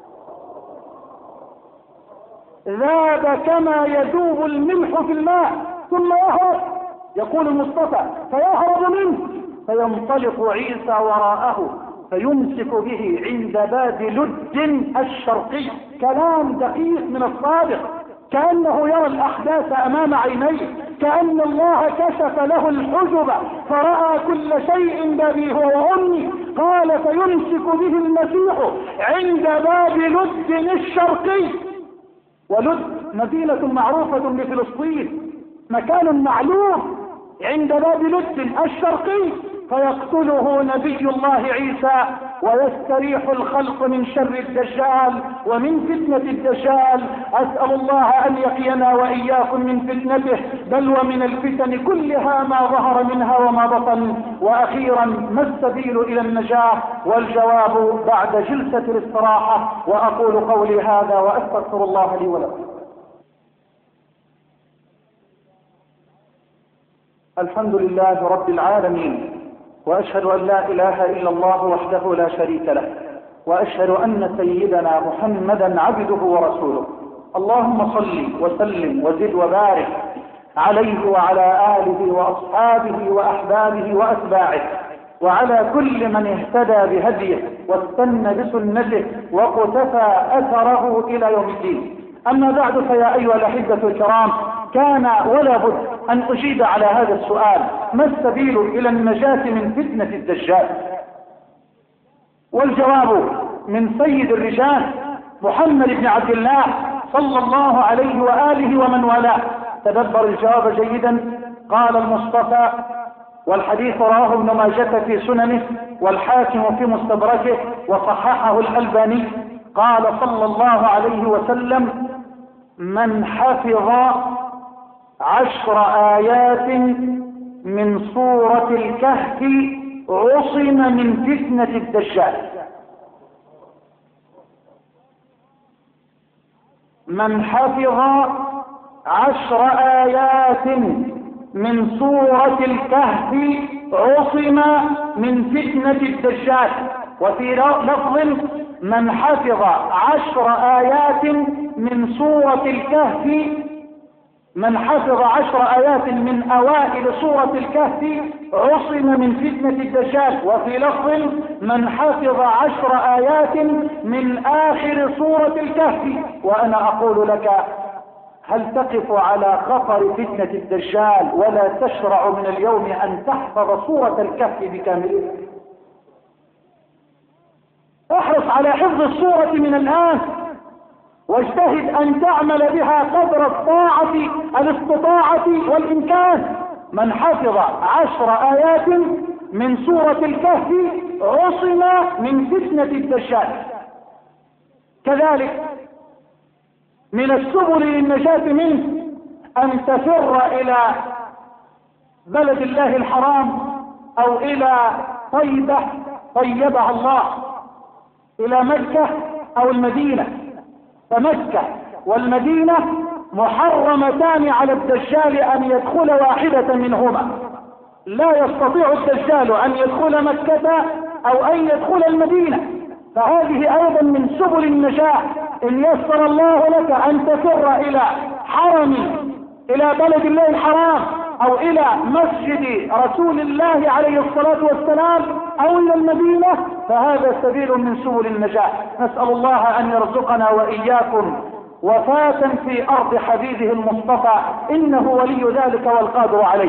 ذاب كما يذوب الملح في الماء، ثم يهرب. يقول المصطفى فيهرب منه، فينطلق عيسى وراءه فيمسك به عند باب لد الشرقي. كلام دقيق من الصادق، كأنه يرى الأحداث أمام عينيه، كأن الله كشف له الحجب فرأى كل شيء بأبي هو وأمي. قال فيمسك به المسيح عند باب لد الشرقي. ولد مدينة معروفة بفلسطين، مكان معلوم عند باب لد الشرقي. فيقتله نبي الله عيسى ويستريح الخلق من شر الدجال ومن فتنة الدجال. أسأل الله أن يقينا وإياكم من فتنته، بل ومن الفتن كلها ما ظهر منها وما بطن. وأخيرا ما السبيل إلى النجاة؟ والجواب بعد جلسة الاستراحة. وأقول قولي هذا وأستغفر الله لي ولكم. الحمد لله رب العالمين، وأشهد أن لا إله إلا الله وحده لا شريك له، وأشهد أن سيدنا محمدا عبده ورسوله. اللهم صل وسلم وزد وبارك عليه وعلى آله وأصحابه وأحبابه وأتباعه وعلى كل من اهتدى بهديه واستنى بسنته وقتفى أثره إلى يوم الدين. أما بعد، فيا أيها الأحبة الكرام، كان ولا بد أن أجيب على هذا السؤال: ما السبيل إلى النجاة من فتنة الدجال؟ والجواب من سيد الرجال محمد بن عبد الله صلى الله عليه وآله ومن والاه. تدبر الجواب جيدا. قال المصطفى، والحديث رواه ابن ماجه في سننه والحاكم في مستدركه وصححه الألباني، قال صلى الله عليه وسلم: من حفظ عشر آيات من سورة الكهف عصم من فتنة الدجال. من حفظ عشر آيات من سورة الكهف عصم من فتنة الدجال. وفي لفظ: من حفظ عشر آيات من سورة الكهف من حفظ عشر آيات من أوائل سورة الكهف عصم من فتنة الدجال. وفي لفظ: من حفظ عشر آيات من آخر سورة الكهف. وأنا أقول لك: هل تقف على خطر فتنة الدجال ولا تشرع من اليوم أن تحفظ سورة الكهف بكاملها؟ احرص على حفظ السورة من الآن، واجتهد أن تعمل بها قدر الطاعة الاستطاعة والإمكان. من حفظ عشر آيات من سورة الكهف عصم من فتنة الدجال. كذلك من السبل للنجاة منه أن تفر إلى بلد الله الحرام أو إلى طيبة طيبها الله، إلى مكة أو المدينة. فمكة والمدينة محرمتان على الدجال أن يدخل واحدة منهما. لا يستطيع الدجال أن يدخل مكة أو أن يدخل المدينة. فهذه أيضا من سبل النجاة. إن يسر الله لك أن تفر إلى حرم، إلى بلد الله الحرام، أو إلى مسجد رسول الله عليه الصلاة والسلام، أو إلى المدينة، فهذا سبيل من سبل النجاة. نسأل الله أن يرزقنا وإياكم وفاة في أرض حبيبه المصطفى، إنه ولي ذلك والقادر عليه.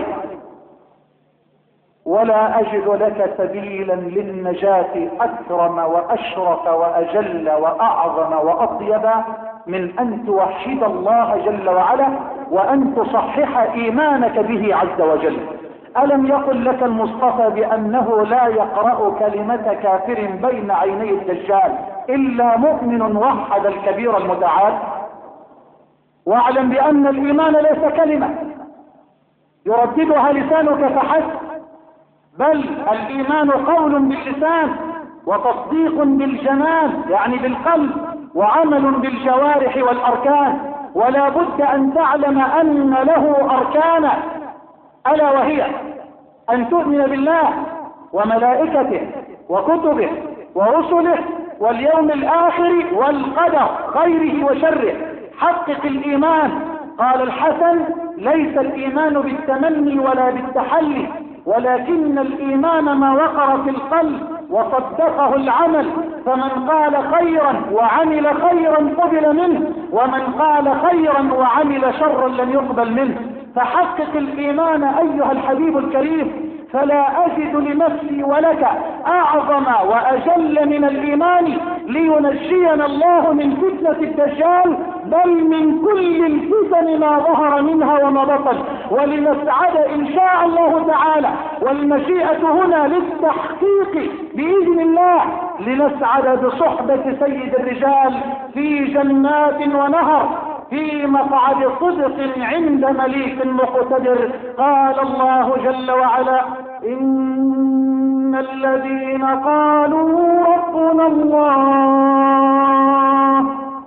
ولا أجد لك سبيلا للنجاة أكرم وأشرف وأجل وأعظم وأطيب من أن توحد الله جل وعلا وأن تصحح إيمانك به عز وجل. ألم يقل لك المصطفى بأنه لا يقرأ كلمة كافر بين عيني الدجال إلا مؤمن وحد الكبير المتعال؟ واعلم بأن الإيمان ليس كلمة يرددها لسانك فحسب، بل الإيمان قول باللسان وتصديق بالجنان يعني بالقلب وعمل بالجوارح والأركان. ولا بد أن تعلم أن له أركانا، ألا وهي أن تؤمن بالله وملائكته وكتبه ورسله واليوم الآخر والقدر خيره وشره. حقق الإيمان. قال الحسن: ليس الإيمان بالتمني ولا بالتحلي، ولكن الإيمان ما وقر في القلب وصدقه العمل، فمن قال خيرا وعمل خيرا قبل منه، ومن قال خيرا وعمل شرا لم يقبل منه. فحقق الإيمان أيها الحبيب الكريم، فلا أجد لنفسي ولك أعظم وأجل من الإيمان لينجينا الله من فتنة الدجال، بل من كل الفتن ما ظهر منها وما بطن، ولنسعد إن شاء الله تعالى. والمشيئة هنا للتحقيق بإذن الله، لنسعد بصحبة سيد الرجال في جنات ونهر في مقعد صدق عند مليك مقتدر. قال الله جل وعلا: إن الذين قالوا ربنا الله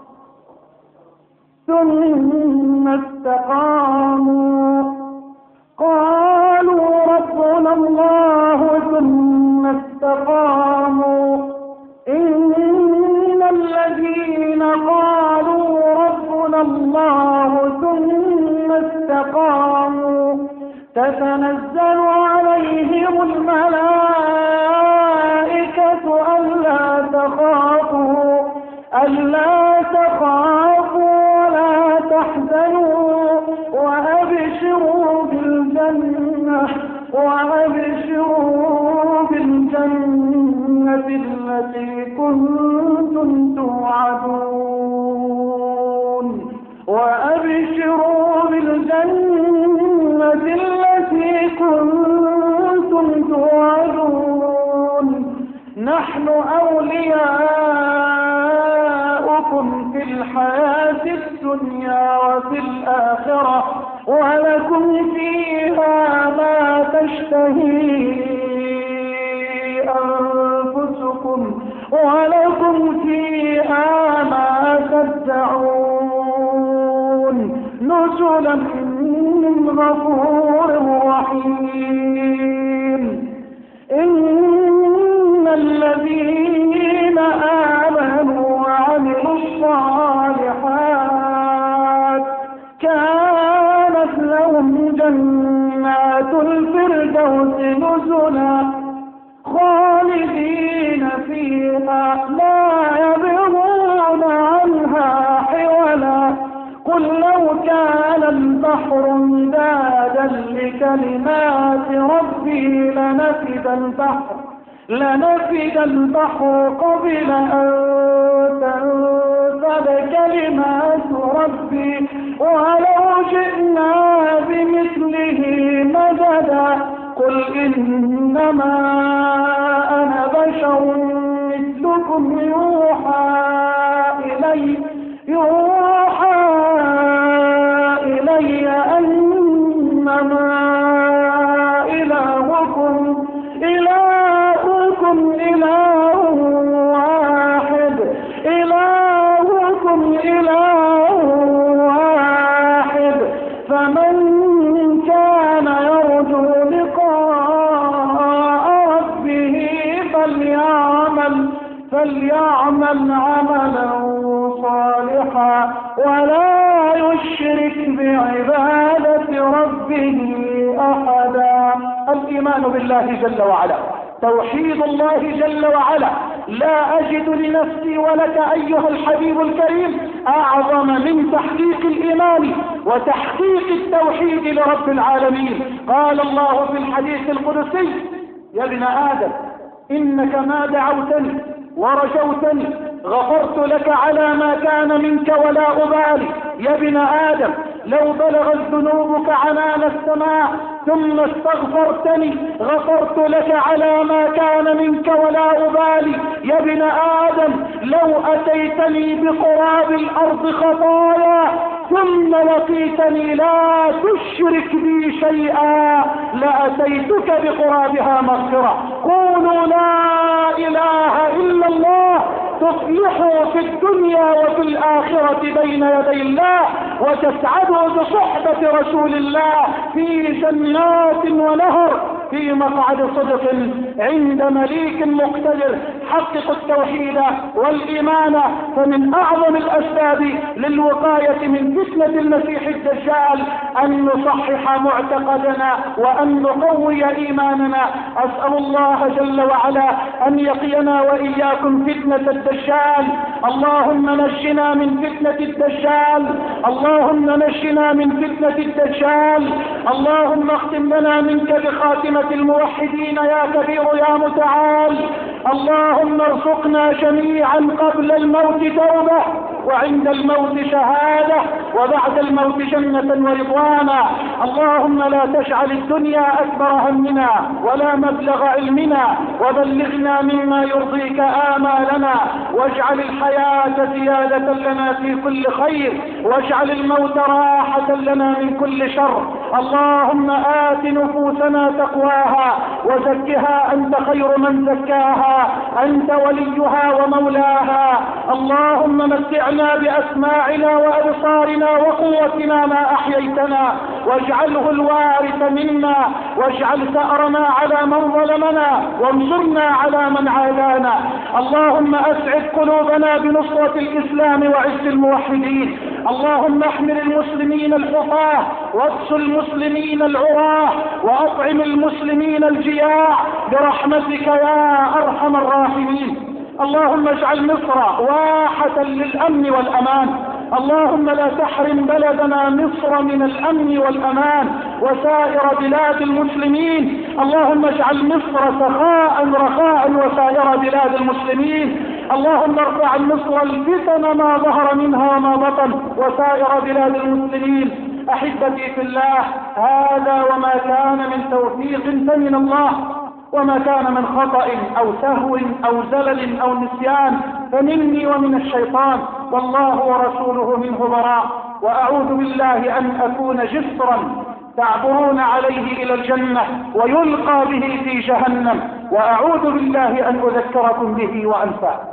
ثم استقاموا قالوا ربنا الله ثم استقاموا إن الذين قالوا ربنا الله ثم استقاموا تتنزل عليهم الملائكة ألا تخافوا ألا تخافوا ولا تحزنوا وأبشروا بالجنة وأبشروا بالجنة التي كنتم توعدون وأبشروا بالجنة التي كنتم توعدون نحن أولياؤكم في الحياة الدنيا وفي الآخرة ولكم فيها ما تشتهي أنفسكم ولكم فيها ما تدعون نزلا من غفور رحيم. إن الذين آمنوا وعملوا الصالحات كانت لهم جنات الفردوس نزلا خالدين فيها لا يبغون عنها حولا. قل لو كان البحر مدادا لكلمات ربي لنفد البحر لنفد البحر قبل أن تنفد كلمات ربي ولو جئنا بمثله مددا. قل إنما أنا بشر مثلكم يوحى إلي يوحى إلي أنما إلهكم إلهكم إله واحد إلهكم إله واحد. فمن كان يرجو لقاء ربه فليعمل فليعمل عملا صالحا ولا يشرك بعبادة ربه أحدا. الإيمان بالله جل وعلا، توحيد الله جل وعلا. لا أجد لنفسي ولك أيها الحبيب الكريم أعظم من تحقيق الإيمان وتحقيق التوحيد لرب العالمين. قال الله في الحديث القدسي: يا ابن آدم إنك ما دعوتني ورجوتني غفرت لك على ما كان منك ولا أبالي. يا ابن آدم لو بلغت ذنوبك عنان السماء ثم استغفرتني غفرت لك على ما كان منك ولا أبالي. يا ابن آدم لو أتيتني بقراب الأرض خطايا ثم لقيتني لا تشرك بي شيئا لأتيتك بقرابها مغفرة. قولوا لا إله إلا الله تفلحوا في الدنيا وفي الآخرة بين يدي الله وتسعدوا بصحبة رسول الله في جنات ونهر في مقعد صدق عند مليك مقتدر. حققوا التوحيد والإيمان، فمن أعظم الأسباب للوقاية من فتنة المسيح الدجال أن نصحح معتقدنا وأن نقوي إيماننا. أسأل الله جل وعلا أن يقينا وإياكم فتنة الدجال. اللهم نجنا من فتنة الدجال، اللهم نجنا من فتنة الدجال. اللهم اختم لنا منك بخاتمة الموحدين يا كبير يا متعال. اللهم ارزقنا جميعا قبل الموت توبة وعند الموت شهادة وبعد الموت جنة ورضوانا. اللهم لا تجعل الدنيا أكبر همنا ولا مبلغ علمنا وبلغنا مما يرضيك آمالنا، واجعل الحياة زيادة لنا في كل خير واجعل الموت راحة لنا من كل شر. اللهم آت نفوسنا تقواها وزكها أنت خير من زكاها أنت وليها ومولاها. اللهم متعنا بأسماعنا وأبصارنا وقوتنا ما أحييتنا واجعله الوارث منا واجعل ثأرنا على من ظلمنا وانصرنا على من عادانا. اللهم أسعد قلوبنا بنصرة الإسلام وعز الموحدين. اللهم احمل المسلمين الحفاة واكس المسلمين العراة وأطعم المسلمين الجياع برحمتك يا أرحم الراحمين. اللهم اجعل مصر واحة للأمن والأمان. اللهم لا تحرم بلدنا مصر من الأمن والأمان وسائر بلاد المسلمين. اللهم اجعل مصر سخاء رخاء وسائر بلاد المسلمين. اللهم ارفع عن مصر الفتن ما ظهر منها ما بطن وسائر بلاد المسلمين. أحبتي في الله، هذا وما كان من توفيق فمن الله، وما كان من خطأ أو سهو أو زلل أو نسيان فمني ومن الشيطان، والله ورسوله منه براء. وأعوذ بالله أن أكون جسرا تعبرون عليه إلى الجنة ويلقى به في جهنم، وأعوذ بالله أن أذكركم به وأنفع.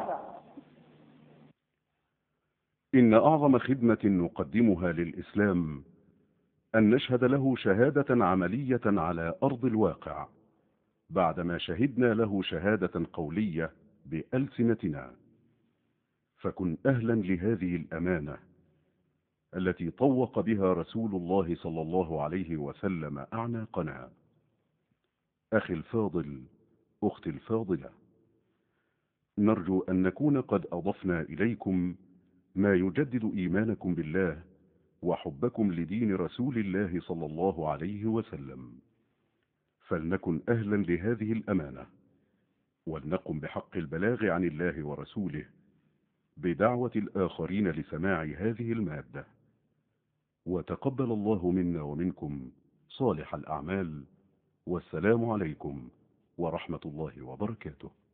إن أعظم خدمة نقدمها للإسلام أن نشهد له شهادة عملية على أرض الواقع بعدما شهدنا له شهادة قولية بألسنتنا. فكن أهلا لهذه الأمانة التي طوق بها رسول الله صلى الله عليه وسلم أعناقنا. أخي الفاضل، أختي الفاضلة، نرجو أن نكون قد أضفنا إليكم ما يجدد إيمانكم بالله وحبكم لدين رسول الله صلى الله عليه وسلم. فلنكن أهلا لهذه الأمانة ولنقم بحق البلاغ عن الله ورسوله بدعوة الآخرين لسماع هذه المادة. وتقبل الله منا ومنكم صالح الأعمال، والسلام عليكم ورحمة الله وبركاته.